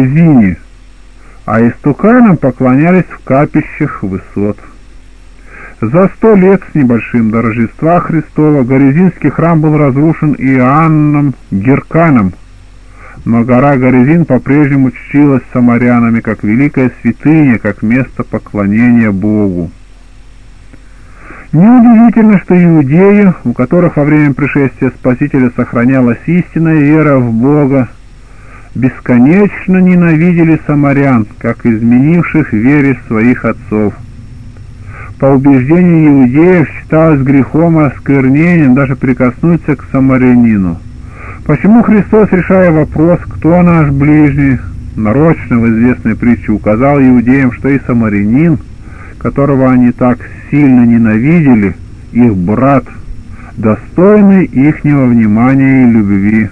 Горизине, а истуканам поклонялись в капищах высот. За 100 лет с небольшим до Рождества Христова Горизинский храм был разрушен Иоанном Герканом, но гора Горизин по-прежнему чтилась самарянами как великая святыня, как место поклонения Богу. Неудивительно, что иудеи, у которых во время пришествия Спасителя сохранялась истинная вера в Бога, бесконечно ненавидели самарян, как изменивших вере своих отцов. По убеждению иудеев считалось грехом и осквернением даже прикоснуться к самарянину. Почему Христос, решая вопрос, кто наш ближний, нарочно в известной притче указал иудеям, что и самарянин, которого они так сильно ненавидели, их брат, достойный ихнего внимания и любви.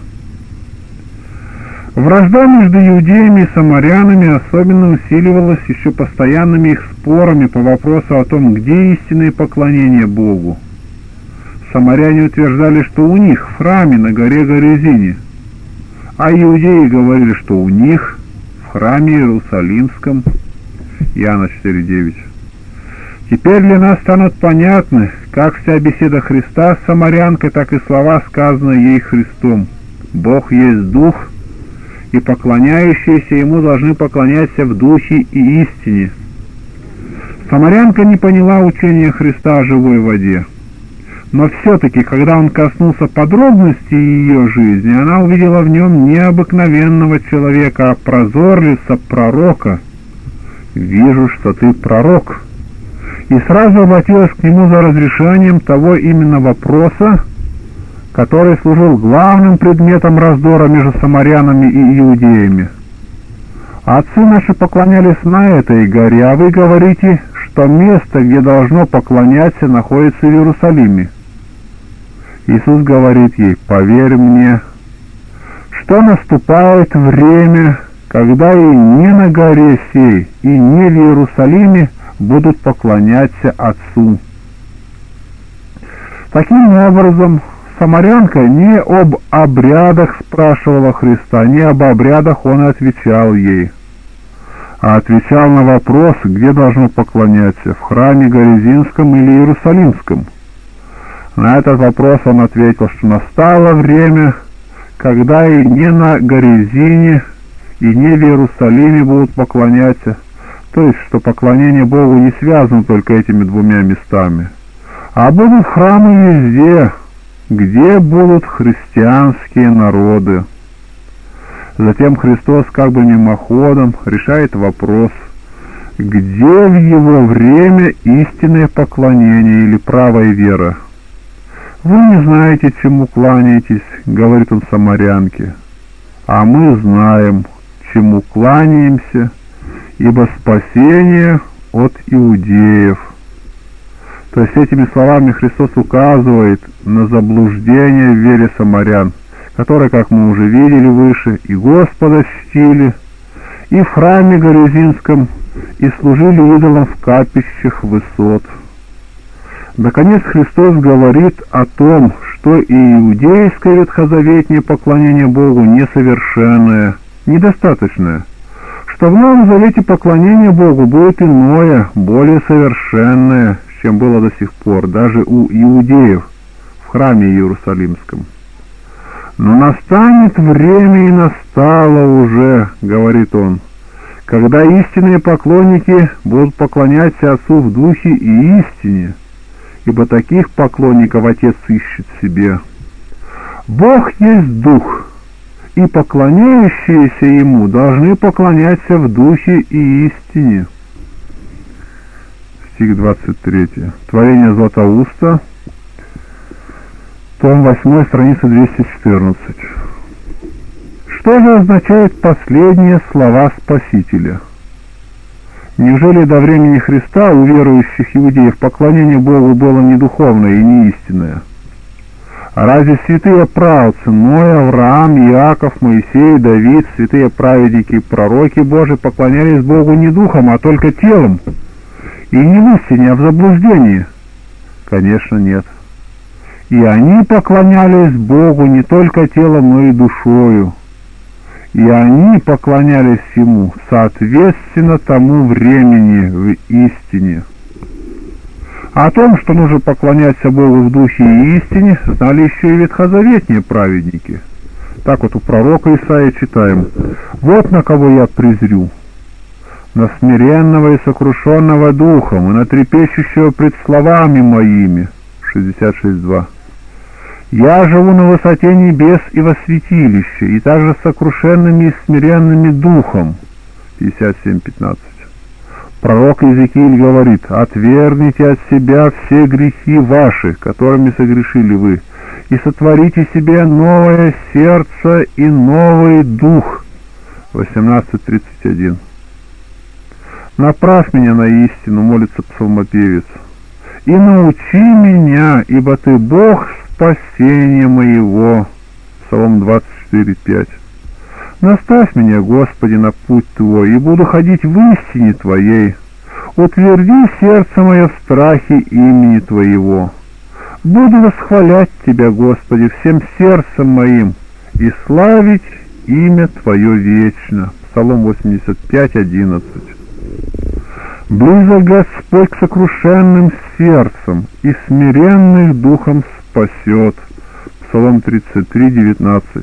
Вражда между иудеями и самарянами особенно усиливалась еще постоянными их спорами по вопросу о том, где истинное поклонение Богу. Самаряне утверждали, что у них в храме на горе Горизине, а иудеи говорили, что у них в храме Иерусалимском. Иоанна 4:9. Теперь для нас станут понятны как вся беседа Христа с самарянкой, так и слова, сказанные ей Христом. Бог есть Дух, и поклоняющиеся Ему должны поклоняться в Духе и истине. Самарянка не поняла учения Христа о живой воде, но все-таки, когда Он коснулся подробностей ее жизни, она увидела в нем необыкновенного человека, а прозорливца, пророка. «Вижу, что ты пророк», и сразу обратилась к нему за разрешением того именно вопроса, который служил главным предметом раздора между самарянами и иудеями. «Отцы наши поклонялись на этой горе, а вы говорите, что место, где должно поклоняться, находится в Иерусалиме». Иисус говорит ей: «Поверь мне, что наступает время, когда и не на горе сей, и не в Иерусалиме будут поклоняться Отцу». Таким образом, самарянка не об обрядах спрашивала Христа, не об обрядах Он и отвечал ей, а отвечал на вопрос, где должно поклоняться, в храме Горизинском или Иерусалимском. На этот вопрос Он ответил, что настало время, когда и не на Горизине, и не в Иерусалиме будут поклоняться, то есть, что поклонение Богу не связано только этими двумя местами, а будут храмы везде, где будут христианские народы. Затем Христос как бы мимоходом решает вопрос, где в Его время истинное поклонение или правая вера. «Вы не знаете, чему кланяетесь», — говорит Он самарянке, — «а мы знаем, чему кланяемся, ибо спасение от иудеев». То есть этими словами Христос указывает на заблуждение в вере самарян, которые, как мы уже видели выше, и Господа чтили, и в храме Горизинском, и служили идолам в капищах высот. Наконец Христос говорит о том, что и иудейское ветхозаветнее поклонение Богу несовершенное, недостаточное, что в Новом Завете поклонение Богу будет иное, более совершенное, чем было до сих пор, даже у иудеев в храме Иерусалимском. «Но настанет время, и настало уже, — говорит Он, — когда истинные поклонники будут поклоняться Отцу в Духе и истине, ибо таких поклонников Отец ищет себе. Бог есть Дух, и поклоняющиеся Ему должны поклоняться в Духе и истине». Стих 23. Творение Златоуста, том 8, страница 214. Что же означают последние слова Спасителя? Неужели до времени Христа у верующих иудеев поклонение Богу было не духовное и не истинное? А разве святые праотцы Ной, Авраам, Иаков, Моисей, Давид, святые праведники и пророки Божии поклонялись Богу не духом, а только телом? И не в истине, а в заблуждении? Конечно, нет. И они поклонялись Богу не только телом, но и душою. И они поклонялись Ему соответственно тому времени в истине. О том, что нужно поклоняться Богу в духе и истине, знали еще и ветхозаветные праведники. Так вот у пророка Исаии читаем: «Вот на кого я презрю, на смиренного и сокрушенного духом, и на трепещущего пред словами моими». 66:2. «Я живу на высоте небес и во святилище, и также с сокрушенными и смиренными духом». 57:15. Пророк Иезекииль говорит: «Отвергните от себя все грехи ваши, которыми согрешили вы, и сотворите себе новое сердце и новый дух». 18:31. «Направь меня на истину», — молится псалмопевец, «и научи меня, ибо Ты Бог спасения моего». Псалом 24:5. «Наставь меня, Господи, на путь Твой, и буду ходить в истине Твоей. Утверди сердце мое в страхе имени Твоего. Буду восхвалять Тебя, Господи, всем сердцем моим, и славить имя Твое вечно». Псалом 85:11. «Близок Господь к сокрушенным сердцем, и смиренных духом спасет». Псалом 33:19.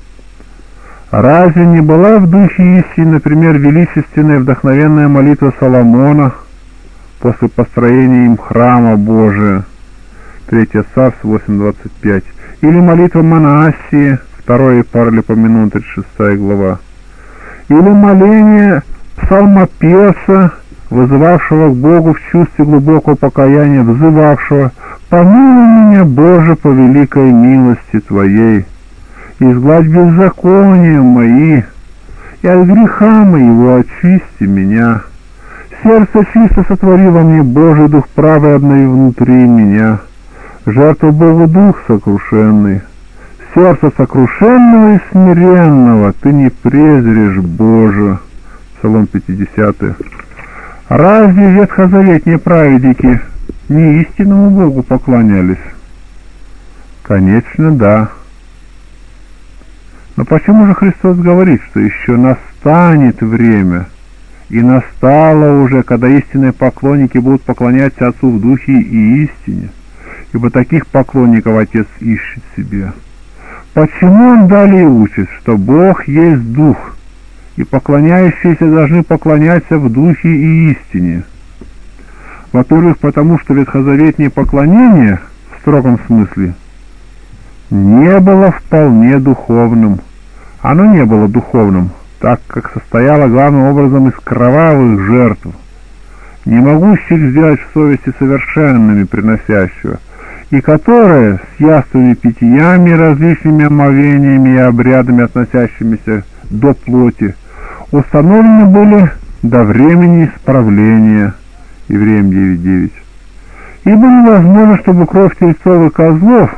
Разве не была в духе истины, например, величественная вдохновенная молитва Соломона после построения им храма Божия? 3 Царств 8:25. Или молитва Манассии, 2 Паралипоменон, 36 глава. Или моление псалмопевца, вызывавшего к Богу в чувстве глубокого покаяния, взывавшего: «Помилуй меня, Боже, по великой милости Твоей, изгладь беззакония мои, и от греха моего очисти меня. Сердце чисто сотвори во мне, Божий, дух правый обнови внутри меня. Жертва Богу дух сокрушенный. Сердце сокрушенного и смиренного Ты не презришь, Боже». Псалом 50. Разве ветхозаветные праведники не истинному Богу поклонялись? Конечно, да. Но почему же Христос говорит, что еще настанет время, и настало уже, когда истинные поклонники будут поклоняться Отцу в духе и истине, ибо таких поклонников Отец ищет себе? Почему Он далее учит, что Бог есть Дух, и поклоняющиеся должны поклоняться в духе и истине? Во-первых, потому что ветхозаветное поклонение, в строгом смысле, не было вполне духовным. Оно не было духовным, так как состояло главным образом из кровавых жертв, не могущих сделать в совести совершенными приносящего, и которые с яствами питьями, различными омовениями и обрядами, относящимися до плоти, установлены были до времени исправления. Евреям 9:9. Ибо невозможно, чтобы кровь тельцов и козлов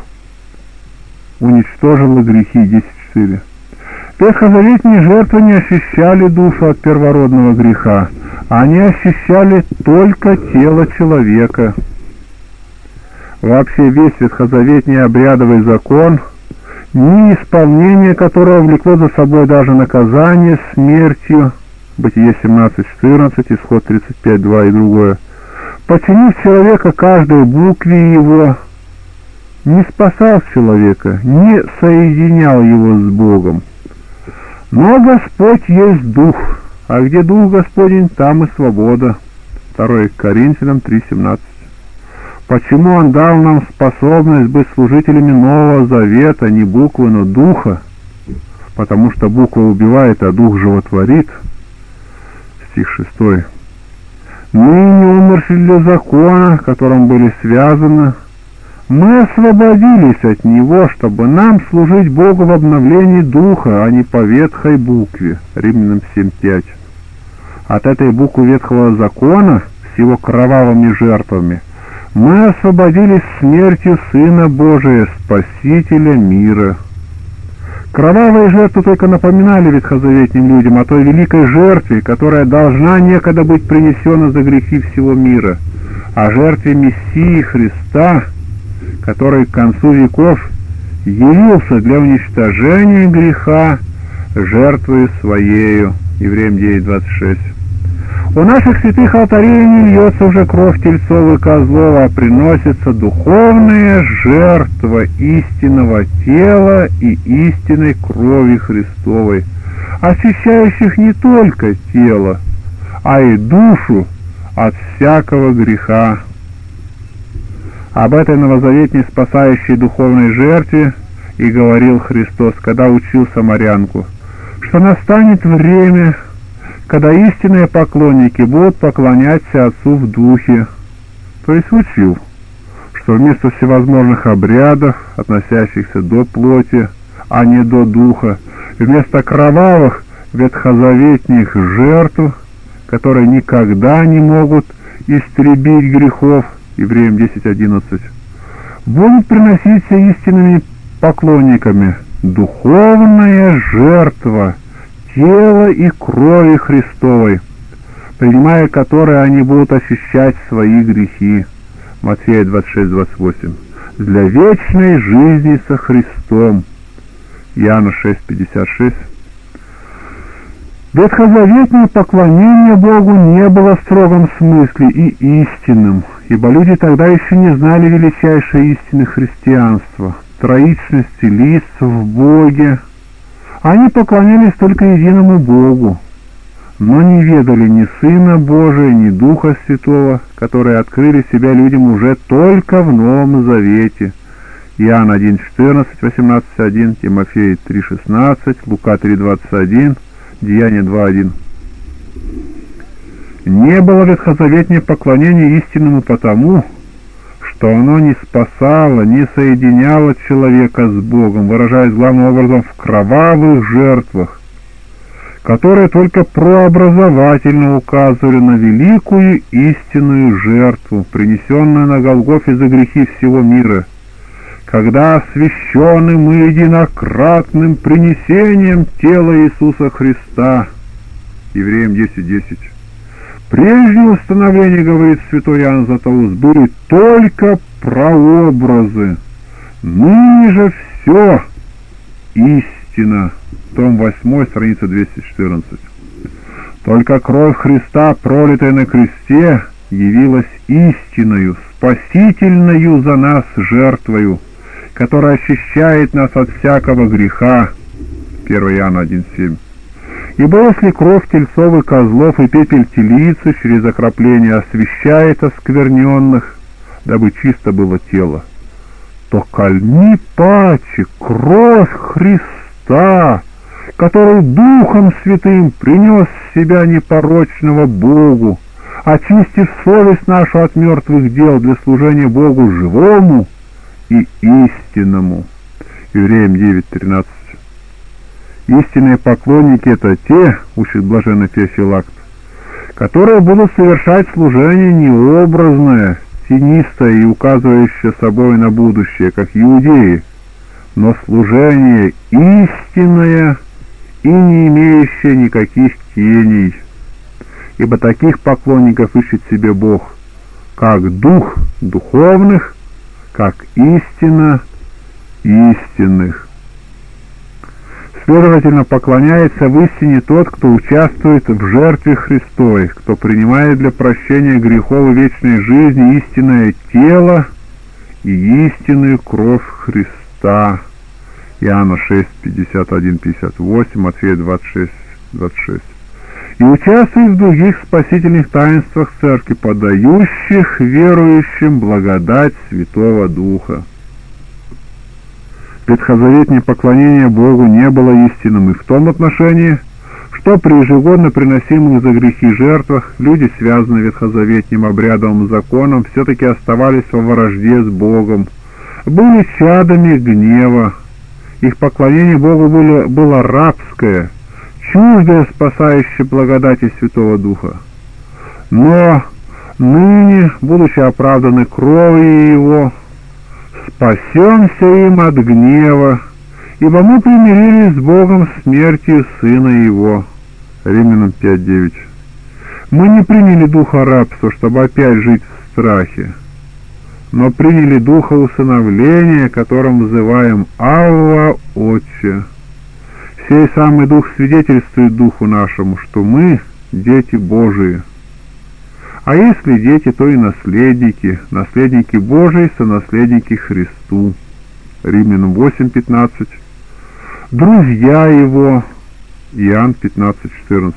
уничтожила грехи. 10:4. Ветхозаветные жертвы не очищали душу от первородного греха, они очищали только тело человека. Вообще весь ветхозаветный обрядовый закон, неисполнение которого влекло за собой даже наказание смертью, Бытие 17:14, Исход 35:2 и другое, подчинив человека каждой букве его, не спасал человека, не соединял его с Богом. Но Господь есть Дух, а где Дух Господень, там и свобода. 2 Коринфянам 3:17. Почему Он дал нам способность быть служителями Нового Завета, не буквы, но Духа? Потому что буква убивает, а Дух животворит. Стих 6. Ныне умершие для закона, которым были связаны, мы освободились от него, чтобы нам служить Богу в обновлении Духа, а не по ветхой букве. Римлянам 7:5. От этой буквы ветхого закона с его кровавыми жертвами мы освободились смертью Сына Божия, Спасителя мира. Кровавые жертвы только напоминали ветхозаветным людям о той великой жертве, которая должна некогда быть принесена за грехи всего мира, о жертве Мессии Христа, который к концу веков явился для уничтожения греха жертвою Своею. Евреям 9:26. У наших святых алтарей не льется уже кровь тельцов и козлов, а приносится духовная жертва истинного тела и истинной крови Христовой, очищающих не только тело, а и душу от всякого греха. Об этой новозаветней спасающей духовной жертве и говорил Христос, когда учил самарянку, что настанет время, когда истинные поклонники будут поклоняться Отцу в Духе. То есть учил, что вместо всевозможных обрядов, относящихся до плоти, а не до духа, вместо кровавых ветхозаветных жертв, которые никогда не могут истребить грехов, Евреям 10:11, будут приноситься истинными поклонниками духовная жертва тела и крови Христовой, принимая которые они будут очищать свои грехи, Матфея 26:28, для вечной жизни со Христом, Иоанна 6:56. Ветхозаветное поклонение Богу не было в строгом смысле и истинным, ибо люди тогда еще не знали величайшей истины христианства, троичности лиц в Боге. Они поклонялись только единому Богу, но не ведали ни Сына Божия, ни Духа Святого, которые открыли себя людям уже только в Новом Завете. Иоанн 1:14, 18:1, Тимофей 3:16, Лука 3:21, Деяния 2:1. Не было ветхозаветнее поклонения истинному потому, что оно не спасало, не соединяло человека с Богом, выражаясь главным образом в кровавых жертвах, которые только прообразовательно указывали на великую истинную жертву, принесенную на Голгофе за грехи всего мира, когда освящены мы единократным принесением тела Иисуса Христа, Евреям 10:10. Прежнее установление, говорит святой Иоанн Златоуст, были только прообразы, ныне же все истина. Том 8, страница 214. Только кровь Христа, пролитая на кресте, явилась истинною, спасительною за нас жертвою, которая очищает нас от всякого греха. 1 Иоанна 1:7. Ибо если кровь тельцов и козлов и пепель телицы через окропление освящает оскверненных, дабы чисто было тело, то кальми паче кровь Христа, который Духом Святым принес себя непорочного Богу, очистив совесть нашу от мертвых дел для служения Богу живому и истинному. Евреям 9:13. Истинные поклонники — это те, учит блаженный Феофилакт, которые будут совершать служение необразное, тенистое и указывающее собой на будущее, как иудеи, но служение истинное и не имеющее никаких теней, ибо таких поклонников ищет себе Бог, как дух духовных, как истина истинных. Следовательно, поклоняется в истине тот, кто участвует в жертве Христовой, кто принимает для прощения грехов и вечной жизни истинное тело и истинную кровь Христа. Иоанна 6:51-58, Матфея 26:26. И участвует в других спасительных таинствах Церкви, подающих верующим благодать Святого Духа. Ветхозаветное поклонение Богу не было истинным и в том отношении, что при ежегодно приносимых за грехи жертвах люди, связанные ветхозаветным обрядовым законом, все-таки оставались во вражде с Богом, были чадами гнева. Их поклонение Богу было рабское, чуждое спасающей благодати Святого Духа. Но ныне, будучи оправданы кровью Его, спасемся им от гнева, ибо мы примирились с Богом смертью Сына Его. Римлянам 5:9. Мы не приняли духа рабства, чтобы опять жить в страхе, но приняли духа усыновления, которым взываем «Авва, Отче». Сей самый Дух свидетельствует Духу нашему, что мы дети Божии. А если дети, то и наследники, наследники Божии, сонаследники Христу. Римлянам 8:15. Друзья его, Иоанн 15:14.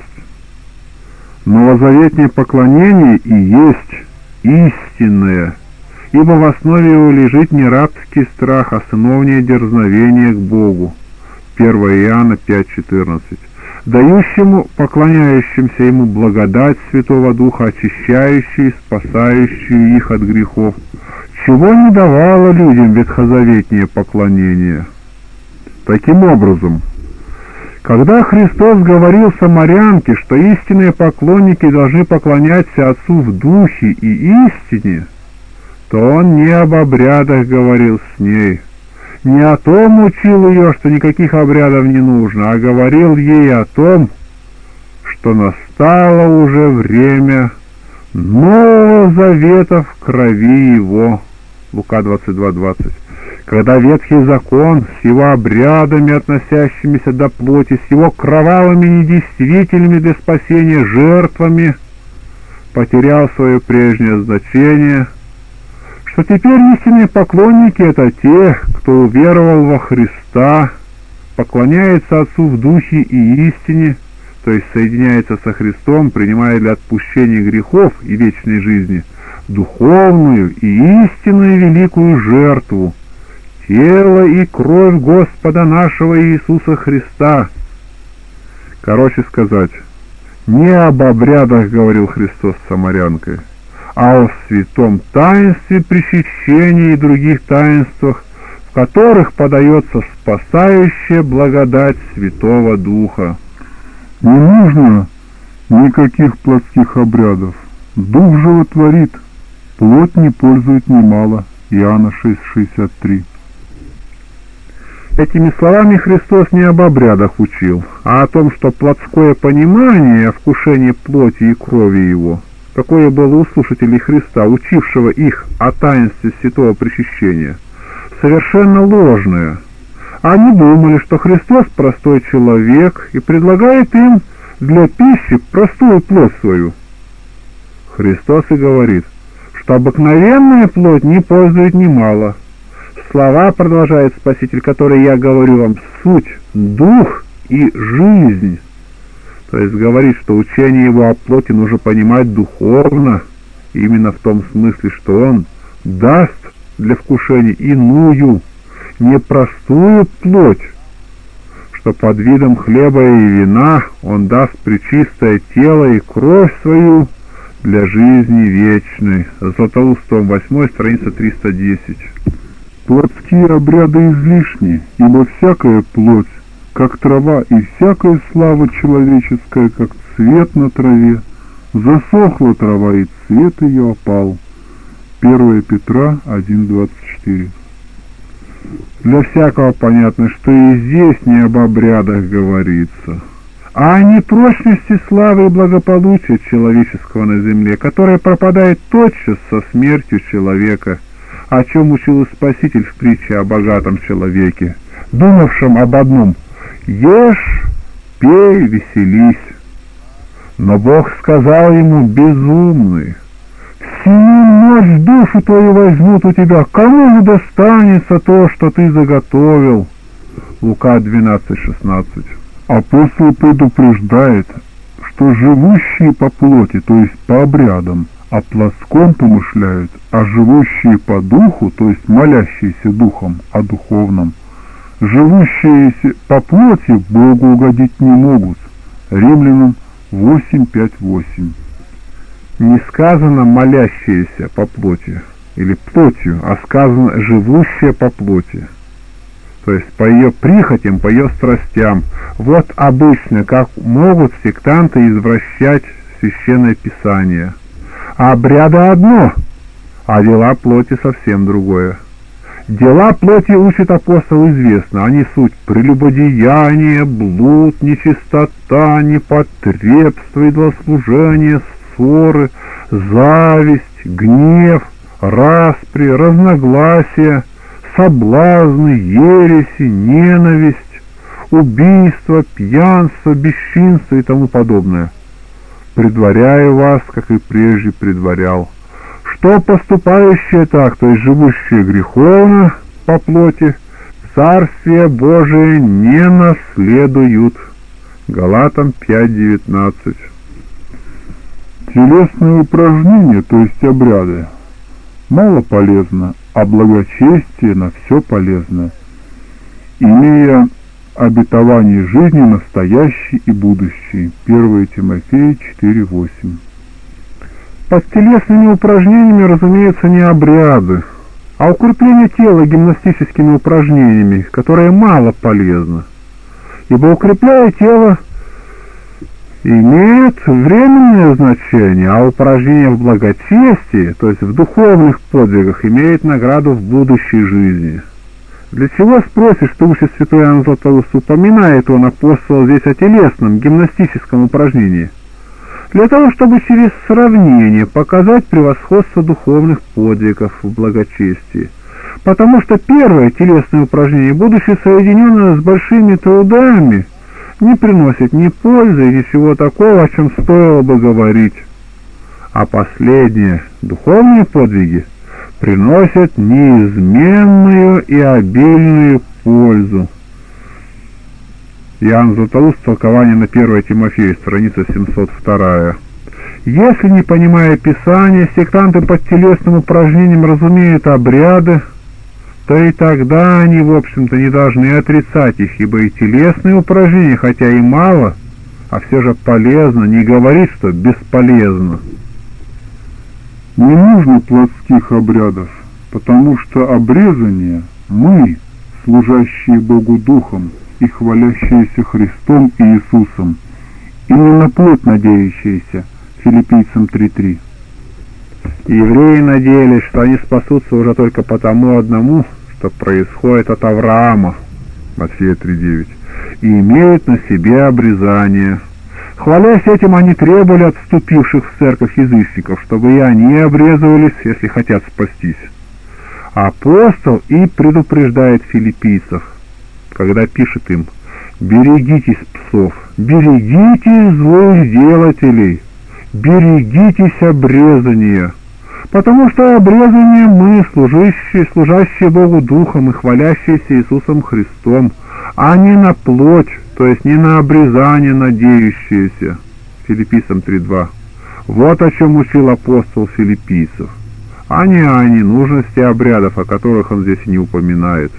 Новозаветнее поклонение и есть истинное, ибо в основе его лежит не рабский страх, а сыновнее дерзновение к Богу. 1 Иоанна 5:14. Дающему поклоняющимся ему благодать Святого Духа, очищающую и спасающую их от грехов, чего не давало людям ветхозаветнее поклонение. Таким образом, когда Христос говорил самарянке, что истинные поклонники должны поклоняться Отцу в Духе и истине, то Он не об обрядах говорил с ней, не о том учил ее, что никаких обрядов не нужно, а говорил ей о том, что настало уже время Нового Завета в крови Его. Лука 22:20. Когда Ветхий Закон с его обрядами, относящимися до плоти, с его кровавыми недействительными для спасения жертвами, потерял свое прежнее значение, что теперь истинные поклонники — это те, кто уверовал во Христа, поклоняется Отцу в Духе и истине, то есть соединяется со Христом, принимая для отпущения грехов и вечной жизни духовную и истинную великую жертву, тело и кровь Господа нашего Иисуса Христа. Короче сказать, не об обрядах говорил Христос с самарянкой, а о святом таинстве причащения и других таинствах, в которых подается спасающая благодать Святого Духа. Не нужно никаких плотских обрядов. Дух животворит, плоть не пользует немало. Иоанна 6:63. Этими словами Христос не об обрядах учил, а о том, что плотское понимание о вкушении плоти и крови Его, какое было у слушателей Христа, учившего их о таинстве святого причащения, совершенно ложное. Они думали, что Христос простой человек и предлагает им для пищи простую плоть свою. Христос и говорит, что обыкновенная плоть не пользует немало. Слова, продолжает Спаситель, которые я говорю вам, суть, дух и жизнь. То есть говорит, что учение его о плоти нужно понимать духовно, именно в том смысле, что он даст для вкушения иную, непростую плоть, что под видом хлеба и вина он даст пречистое тело и кровь свою для жизни вечной. Златоустом 8, страница 310. Плотские обряды излишни, ибо всякая плоть, как трава, и всякая слава человеческая, как цвет на траве. Засохла трава, и цвет ее опал. 1 Петра 1:24. Для всякого понятно, что и здесь не об обрядах говорится, а о непрочности славы и благополучия человеческого на земле, которое пропадает тотчас со смертью человека, о чем учил Спаситель в притче о богатом человеке, думавшем об одном: «Ешь, пей, веселись». Но Бог сказал ему: «Безумный, всю ночь душу твою возьмут у тебя, кому не достанется то, что ты заготовил». Лука 12:16. Апостол предупреждает, что живущие по плоти, то есть по обрядам, о плотском помышляют, а живущие по духу, то есть молящиеся духом, о духовном. Живущие по плоти Богу угодить не могут. Римлянам 8:5-8. Не сказано молящиеся по плоти или плотью, а сказано живущие по плоти, то есть по ее прихотям, по ее страстям. Вот обычно как могут сектанты извращать Священное Писание. А обряды одно, а дела плоти совсем другое. Дела плоти, учит апостол, известно. Они суть прелюбодеяние, блуд, нечистота, непотребство, идолослужение, ссоры, зависть, гнев, распри, разногласия, соблазны, ереси, ненависть, убийство, пьянство, бесчинство и тому подобное. предваряю вас, как и прежде предварял, что поступающие так, то есть живущие греховно по плоти, Царствие Божие не наследуют. Галатам 5:19. Телесные упражнения, то есть обряды, мало полезно, а благочестие на все полезно, имея обетование жизни настоящей и будущей. 1 Тимофея 4:8. Под телесными упражнениями, разумеется, не обряды, а укрепление тела гимнастическими упражнениями, которые мало полезны, ибо укрепляя тело имеет временное значение, а упражнения в благочестии, то есть в духовных подвигах, имеют награду в будущей жизни. Для чего, спросишь, что учит святой Иоанн Златоуст, упоминает он апостола здесь о телесном, гимнастическом упражнении? Для того, чтобы через сравнение показать превосходство духовных подвигов в благочестии. Потому что первое телесное упражнение, будучи соединено с большими трудами, не приносит ни пользы, ничего такого, о чем стоило бы говорить. А последние духовные подвиги приносят неизменную и обильную пользу. Иоанн Златоуст, толкование на 1 Тимофея, страница 702. Если, не понимая Писания, сектанты под телесным упражнением разумеют обряды, то и тогда они, в общем-то, не должны отрицать их, ибо и телесные упражнения, хотя и мало, а все же полезно, не говорит, что бесполезно. Не нужно плотских обрядов, потому что обрезание мы, служащие Богу Духом и хвалящиеся Христом и Иисусом, и не на плоть надеющиеся, Филиппийцам 3:3. Евреи надеялись, что они спасутся уже только потому одному, что происходит от Авраама, Матфея 3:9, и имеют на себе обрезание. Хвалясь этим, они требовали от вступивших в церковь язычников, чтобы и они обрезывались, если хотят спастись. Апостол и предупреждает филиппийцев, когда пишет им: «Берегитесь псов, берегитесь злых делателей, берегитесь обрезания». Потому что обрезание мы, служащие Богу Духом и хвалящиеся Иисусом Христом, а не на плоть, то есть не на обрезание надеющиеся. Филиппийцам 3:2. Вот о чем учил апостол филиппийцев, а не о ненужности обрядов, о которых он здесь не упоминает.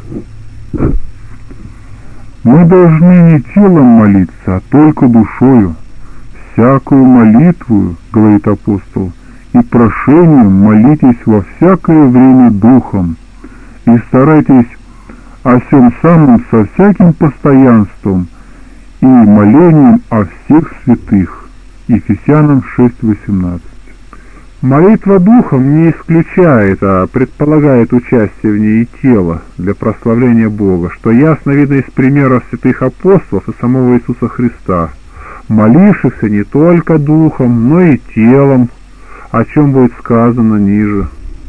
Мы должны не телом молиться, а только душою. Всякую молитву, говорит апостол, и прошением молитесь во всякое время духом, и старайтесь о сем самом со всяким постоянством и молением о всех святых. Ефесянам 6:18. Молитва духом не исключает, а предполагает участие в ней и тела для прославления Бога, что ясно видно из примеров святых апостолов и самого Иисуса Христа, молившихся не только духом, но и телом, о чем будет сказано ниже.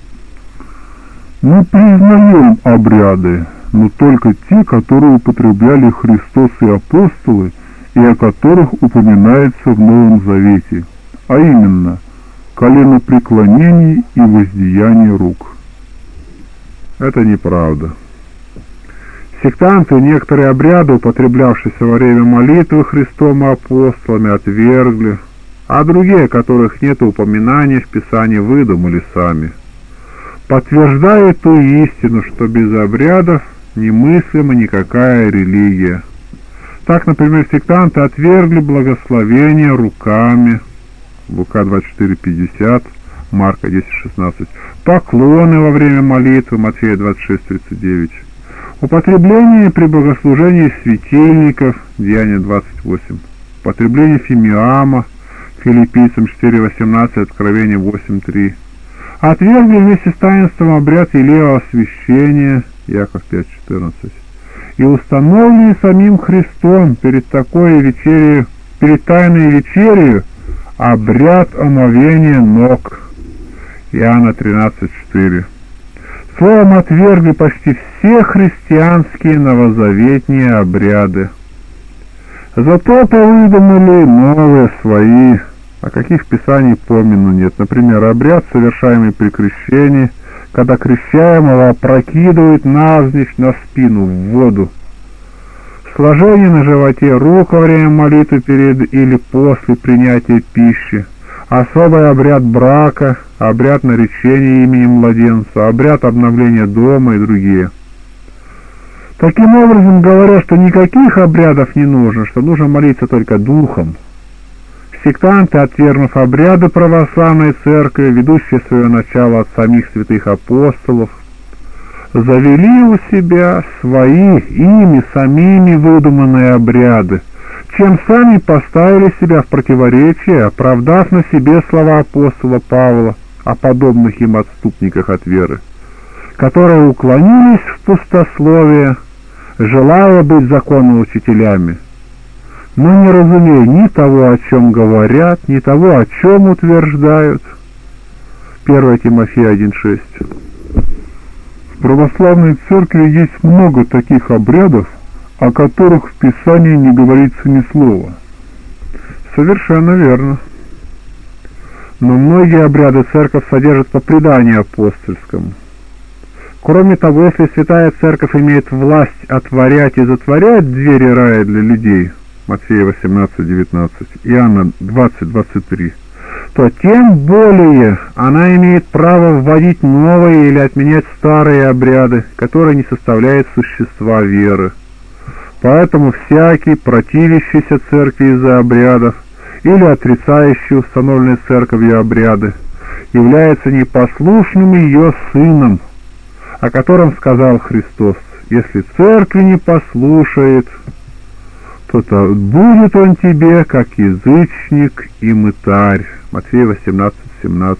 Мы признаем обряды, но только те, которые употребляли Христос и апостолы, и о которых упоминается в Новом Завете, а именно коленопреклонение и воздаяние рук. Это неправда. Сектанты некоторые обряды, употреблявшиеся во время молитвы Христом и апостолами, отвергли, а другие, которых нет упоминания в Писании, выдумали сами. Подтверждает ту истину, что без обрядов немыслима никакая религия. Так, например, сектанты отвергли благословение руками, Лука 24:50, Марка 10:16, поклоны во время молитвы, Матфея 26:39, употребление при богослужении светильников, Деяния 28, употребление фимиама, Филиппийцам 4:18, Откровение 8:3, отвергли вместе с таинством обряд елея освящения, Яков 5:14, и установленный самим Христом перед тайной вечерью обряд омовения ног, Иоанна 13:4. Словом, отвергли почти все христианские новозаветные обряды. Зато повыдумали новые свои, а каких писаний помину нет. Например, обряд, совершаемый при крещении, когда крещаемого опрокидывают навзничь на спину в воду. Сложение на животе рук во время молитвы перед или после принятия пищи, особый обряд брака, обряд наречения имени младенца, обряд обновления дома и другие. Таким образом, говоря, что никаких обрядов не нужно, что нужно молиться только духом, сектанты, отвергнув обряды православной церкви, ведущие свое начало от самих святых апостолов, завели у себя свои, ими самими выдуманные обряды, чем сами поставили себя в противоречие, оправдав на себе слова апостола Павла о подобных им отступниках от веры, которые уклонились в пустословие, желая быть законоучителями, но не разумея ни того, о чем говорят, ни того, о чем утверждают. 1 Тимофея 1,6. В православной церкви есть много таких обрядов, о которых в Писании не говорится ни слова. Совершенно верно. Но многие обряды церковь содержит по преданию апостольскому. Кроме того, если Святая Церковь имеет власть отворять и затворять двери рая для людей, Матфея 18:19, Иоанна 20:23, то тем более она имеет право вводить новые или отменять старые обряды, которые не составляют существа веры. Поэтому всякий, противящийся церкви из-за обрядов или отрицающий установленные церковью обряды, является непослушным ее сыном, о котором сказал Христос: «Если церкви не послушает, то будет он тебе, как язычник и мытарь». Матфея 18:17.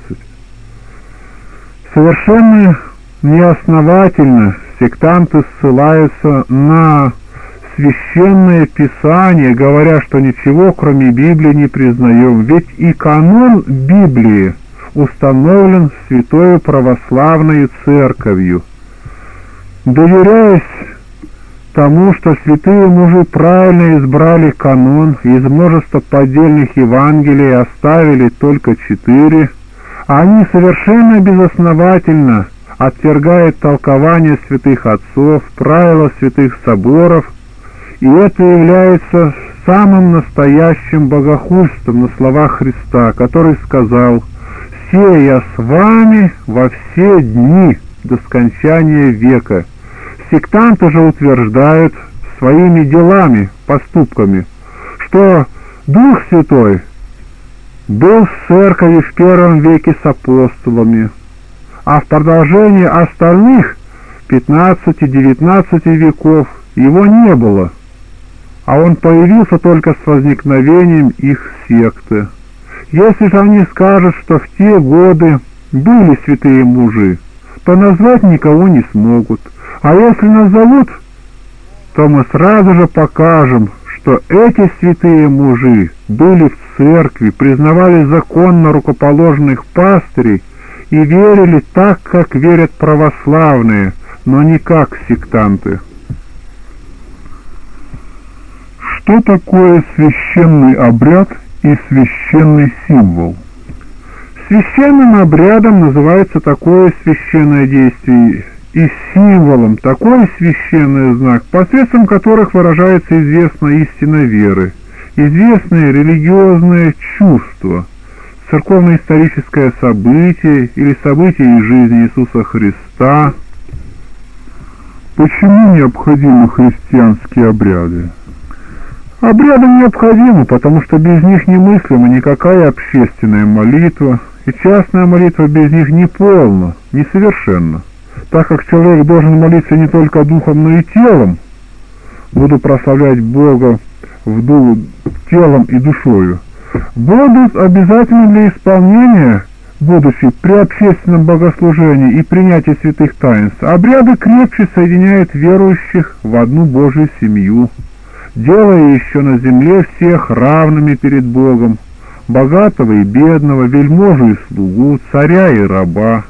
Совершенно неосновательно сектанты ссылаются на Священное Писание, говоря, что ничего кроме Библии не признаем, ведь и канон Библии установлен Святою Православной Церковью. Доверяясь тому, что святые мужи правильно избрали канон, из множества поддельных Евангелий оставили только 4, они совершенно безосновательно отвергают толкование святых отцов, правила святых соборов, и это является самым настоящим богохульством на словах Христа, который сказал: «Се я с вами во все дни до скончания века». Сектанты же утверждают своими делами, поступками, что Дух Святой был в церкви в первом веке с апостолами, а в продолжении остальных 15-19 веков его не было, а он появился только с возникновением их секты. Если же они скажут, что в те годы были святые мужи, то назвать никого не смогут, а если назовут, то мы сразу же покажем, что эти святые мужи были в церкви, признавали законно рукоположенных пастырей и верили так, как верят православные, но не как сектанты. Что такое священный обряд и священный символ? Священным обрядом называется такое священное действие, и символом такой священный знак, посредством которых выражается известная истина веры, известные религиозные чувства, церковно-историческое событие или событие из жизни Иисуса Христа. Почему необходимы христианские обряды? Обряды необходимы, потому что без них немыслима никакая общественная молитва, и частная молитва без них неполна, несовершенна, так как человек должен молиться не только духом, но и телом. Буду прославлять Бога телом и душою. Будут обязательны для исполнения, будучи при общественном богослужении и принятии святых таинств. Обряды крепче соединяют верующих в одну Божью семью, делая еще на земле всех равными перед Богом, богатого и бедного, вельможу и слугу, царя и раба.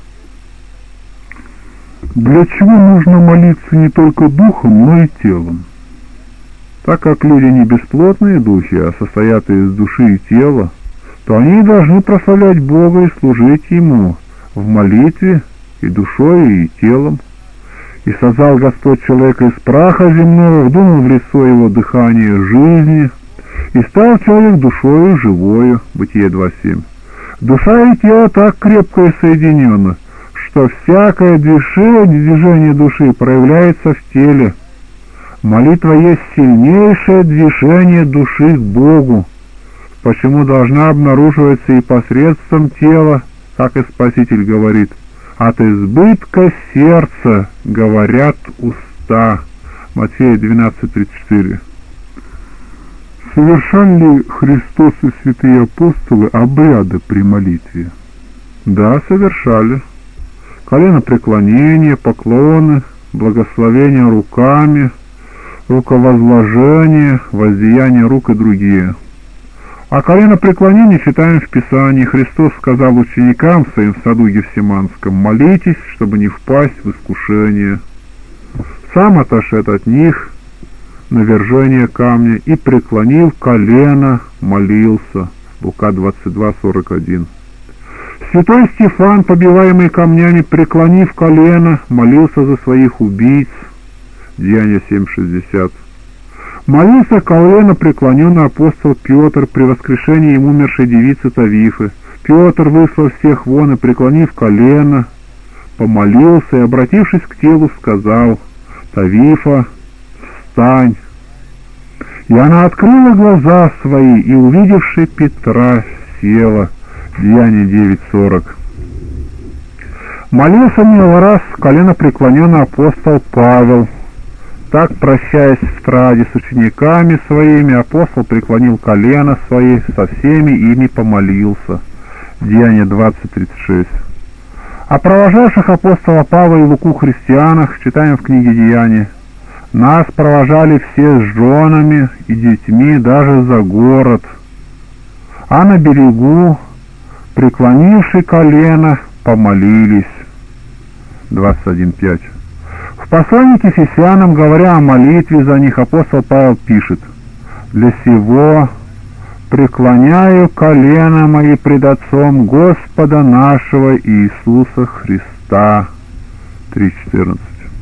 Для чего нужно молиться не только духом, но и телом? Так как люди не бесплотные духи, а состоят из души и тела, то они должны прославлять Бога и служить Ему в молитве и душой, и телом. И создал Господь человека из праха земного, вдунул в лицо его дыхание жизни, и стал человек душою живою. Бытие 2:7. Душа и тело так крепко и соединены, что всякое движение души проявляется в теле. Молитва есть сильнейшее движение души к Богу, почему должна обнаруживаться и посредством тела, как и Спаситель говорит: «От избытка сердца говорят уста». Матфея 12:34. Совершали ли Христос и святые апостолы обряды при молитве? Да, совершали. Коленопреклонение, поклоны, благословение руками, руковозложение, воздеяние рук и другие. А коленопреклонение читаем в Писании. Христос сказал ученикам своим в саду Гефсиманском: «Молитесь, чтобы не впасть в искушение». Сам отошед от них на вержение камня и, преклонив колено, молился. Лука 22:41. Святой Стефан, побиваемый камнями, преклонив колено, молился за своих убийц. Деяния 7:60. Молился колено преклоненный апостол Петр при воскрешении ему умершей девицы Тавифы. Петр, выслав всех вон и преклонив колено, помолился и, обратившись к телу, сказал: «Тавифа, встань!» И она открыла глаза свои, и, увидевши Петра, села. Деяние 9:40. Молился много раз коленопреклоненный апостол Павел. Так, прощаясь в страде с учениками своими, апостол преклонил колено свои, со всеми ими помолился. Деяние 20:36. О провожавших апостола Павла и Луку христианах читаем в книге Деяния: «Нас провожали все с женами и детьми даже за город, а на берегу, преклонивши колено, помолились». 21:5. В посланнике Ефесянам, говоря о молитве за них, апостол Павел пишет: «Для сего преклоняю колено мои пред Отцом Господа нашего Иисуса Христа». 3:14.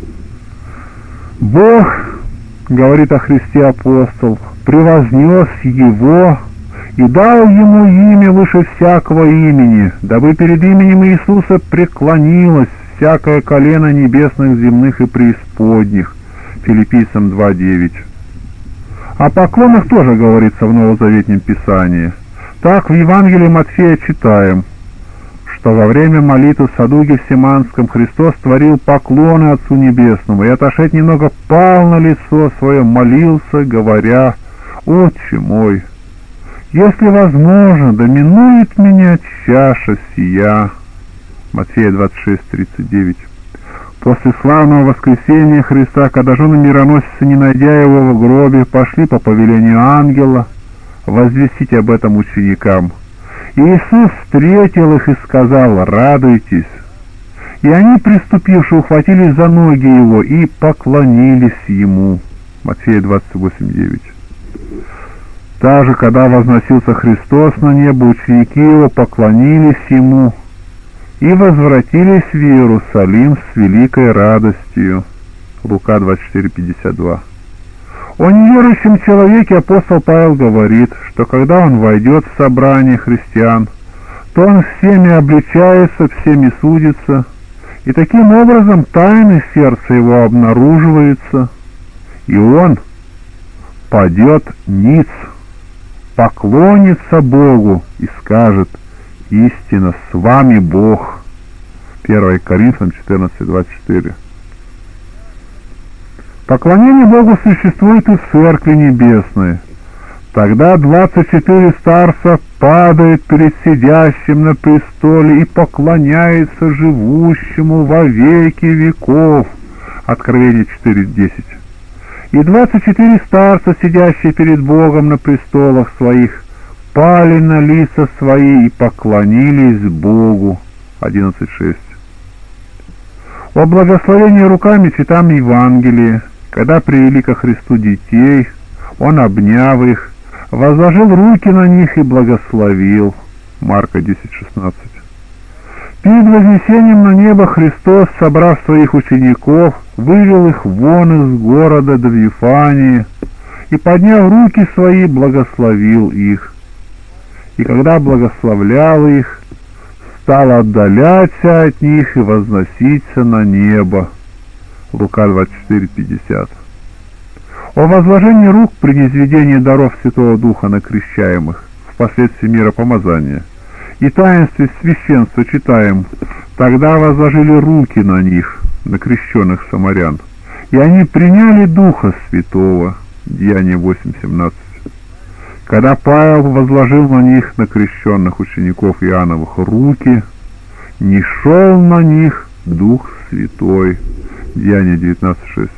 Бог, говорит о Христе апостол, превознес Его и дал Ему имя выше всякого имени, дабы перед именем Иисуса преклонилось всякое колено небесных, земных и преисподних. Филиппийцам 2:9. О поклонах тоже говорится в Новозаветном Писании. Так в Евангелии Матфея читаем, что во время молитвы в саду Гефсиманском Христос творил поклоны Отцу Небесному и, отошед немного, пал на лицо свое, молился, говоря: «Отче мой, если возможно, да минует меня чаша сия». Матфея 26:39. После славного воскресения Христа, когда жены мироносицы, не найдя его в гробе, пошли по повелению ангела возвестить об этом ученикам, Иисус встретил их и сказал: «Радуйтесь». И они, приступивши, ухватились за ноги его и поклонились ему. Матфея 28:9. Также, когда возносился Христос на небо, ученики его поклонились ему и возвратились в Иерусалим с великой радостью. Лука 24:52. О неверующем человеке апостол Павел говорит, что когда он войдет в собрание христиан, то он всеми обличается, всеми судится, и таким образом тайны сердца его обнаруживаются, и он падет ниц, поклонится Богу и скажет: «Истинно, с вами Бог». 1 Коринфянам 14:24. Поклонение Богу существует и в Церкви Небесной. Тогда 24 старца падают перед сидящим на престоле и поклоняются живущему во веки веков. Откровение 4:10. И 24 старца, сидящие перед Богом на престолах своих, пали на лица свои и поклонились Богу. 11:6. О благословении руками читаем Евангелие. Когда привели ко Христу детей, Он, обняв их, возложил руки на них и благословил. Марка 10:16. Перед вознесением на небо Христос, собрав своих учеников, вывел их вон из города до Вифании и, подняв руки свои, благословил их. И когда благословлял их, стал отдаляться от них и возноситься на небо. Лука 24:50. О возложении рук при низведении даров Святого Духа на крещаемых, впоследствии миропомазания, и таинстве священства читаем: «Тогда возложили руки на них, на крещенных самарян, и они приняли Духа Святого». Деяние 8:17. Когда Павел возложил на них, на крещенных учеников Иоанновых, руки, не шел на них Дух Святой. Деяние 19:6.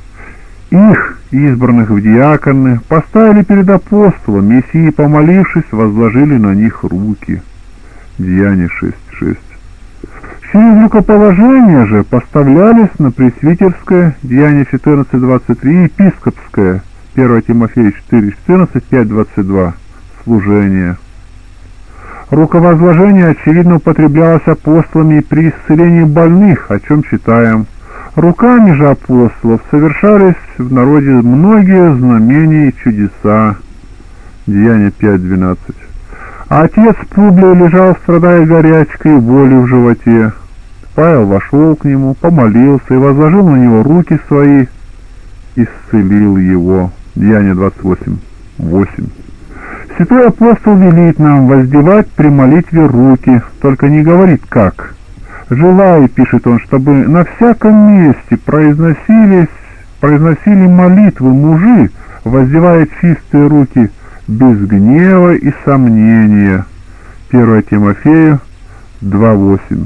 Их, избранных в диаконы, поставили перед апостолами, и сии, помолившись, возложили на них руки. Деяние 6:6. Через рукоположение же поставлялись на пресвитерское, Деяние 14:23, епископское, 1 Тимофея 4:14, 5:22, служение. Руковозложение, очевидно, употреблялось апостолами при исцелении больных, о чем читаем: «Руками же апостолов совершались в народе многие знамения и чудеса». Деяние 5:12. А отец Публий лежал, страдая горячкой и болью в животе. Павел вошел к нему, помолился и возложил на него руки свои, исцелил его. Деяние 28:8. Святой апостол велит нам воздевать при молитве руки, только не говорит как. «Желаю, — пишет он, — чтобы на всяком месте произносили молитвы мужи, воздевая чистые руки, без гнева и сомнения». 1 Тимофею 2:8.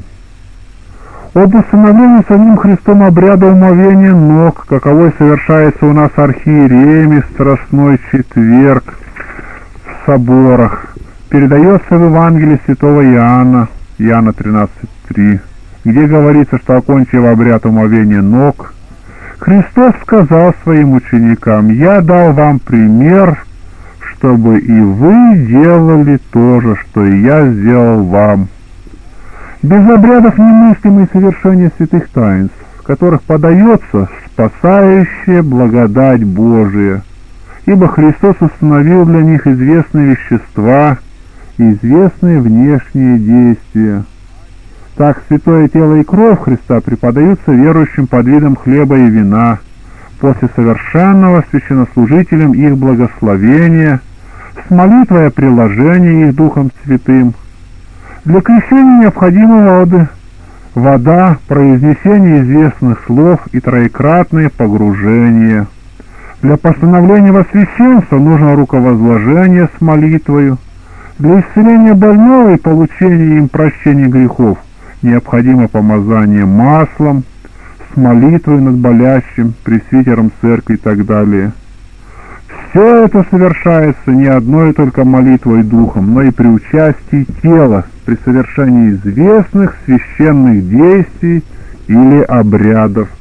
Об установлении самим Христом обряда умовения ног, каковой совершается у нас архиереями в Страстной четверг в соборах, передается в Евангелии святого Иоанна, Иоанна 13:3, где говорится, что, окончив обряд умовения ног, Христос сказал своим ученикам: «Я дал вам пример, чтобы и вы делали то же, что и я сделал вам». Без обрядов немыслимо и совершение святых таинств, в которых подается спасающая благодать Божия, ибо Христос установил для них известные вещества и известные внешние действия. Так святое тело и кровь Христа преподаются верующим под видом хлеба и вина, после совершенного священнослужителям их благословения, с молитвой о приложении их Духом Святым. Для крещения необходимы вода, произнесение известных слов и троекратное погружение. Для постановления во священство нужно руковозложение с молитвою. Для исцеления больного и получения им прощения грехов необходимо помазание маслом, с молитвой над болящим, пресвитером церкви и так далее. Все это совершается не одной только молитвой духом, но и при участии тела при совершении известных священных действий или обрядов.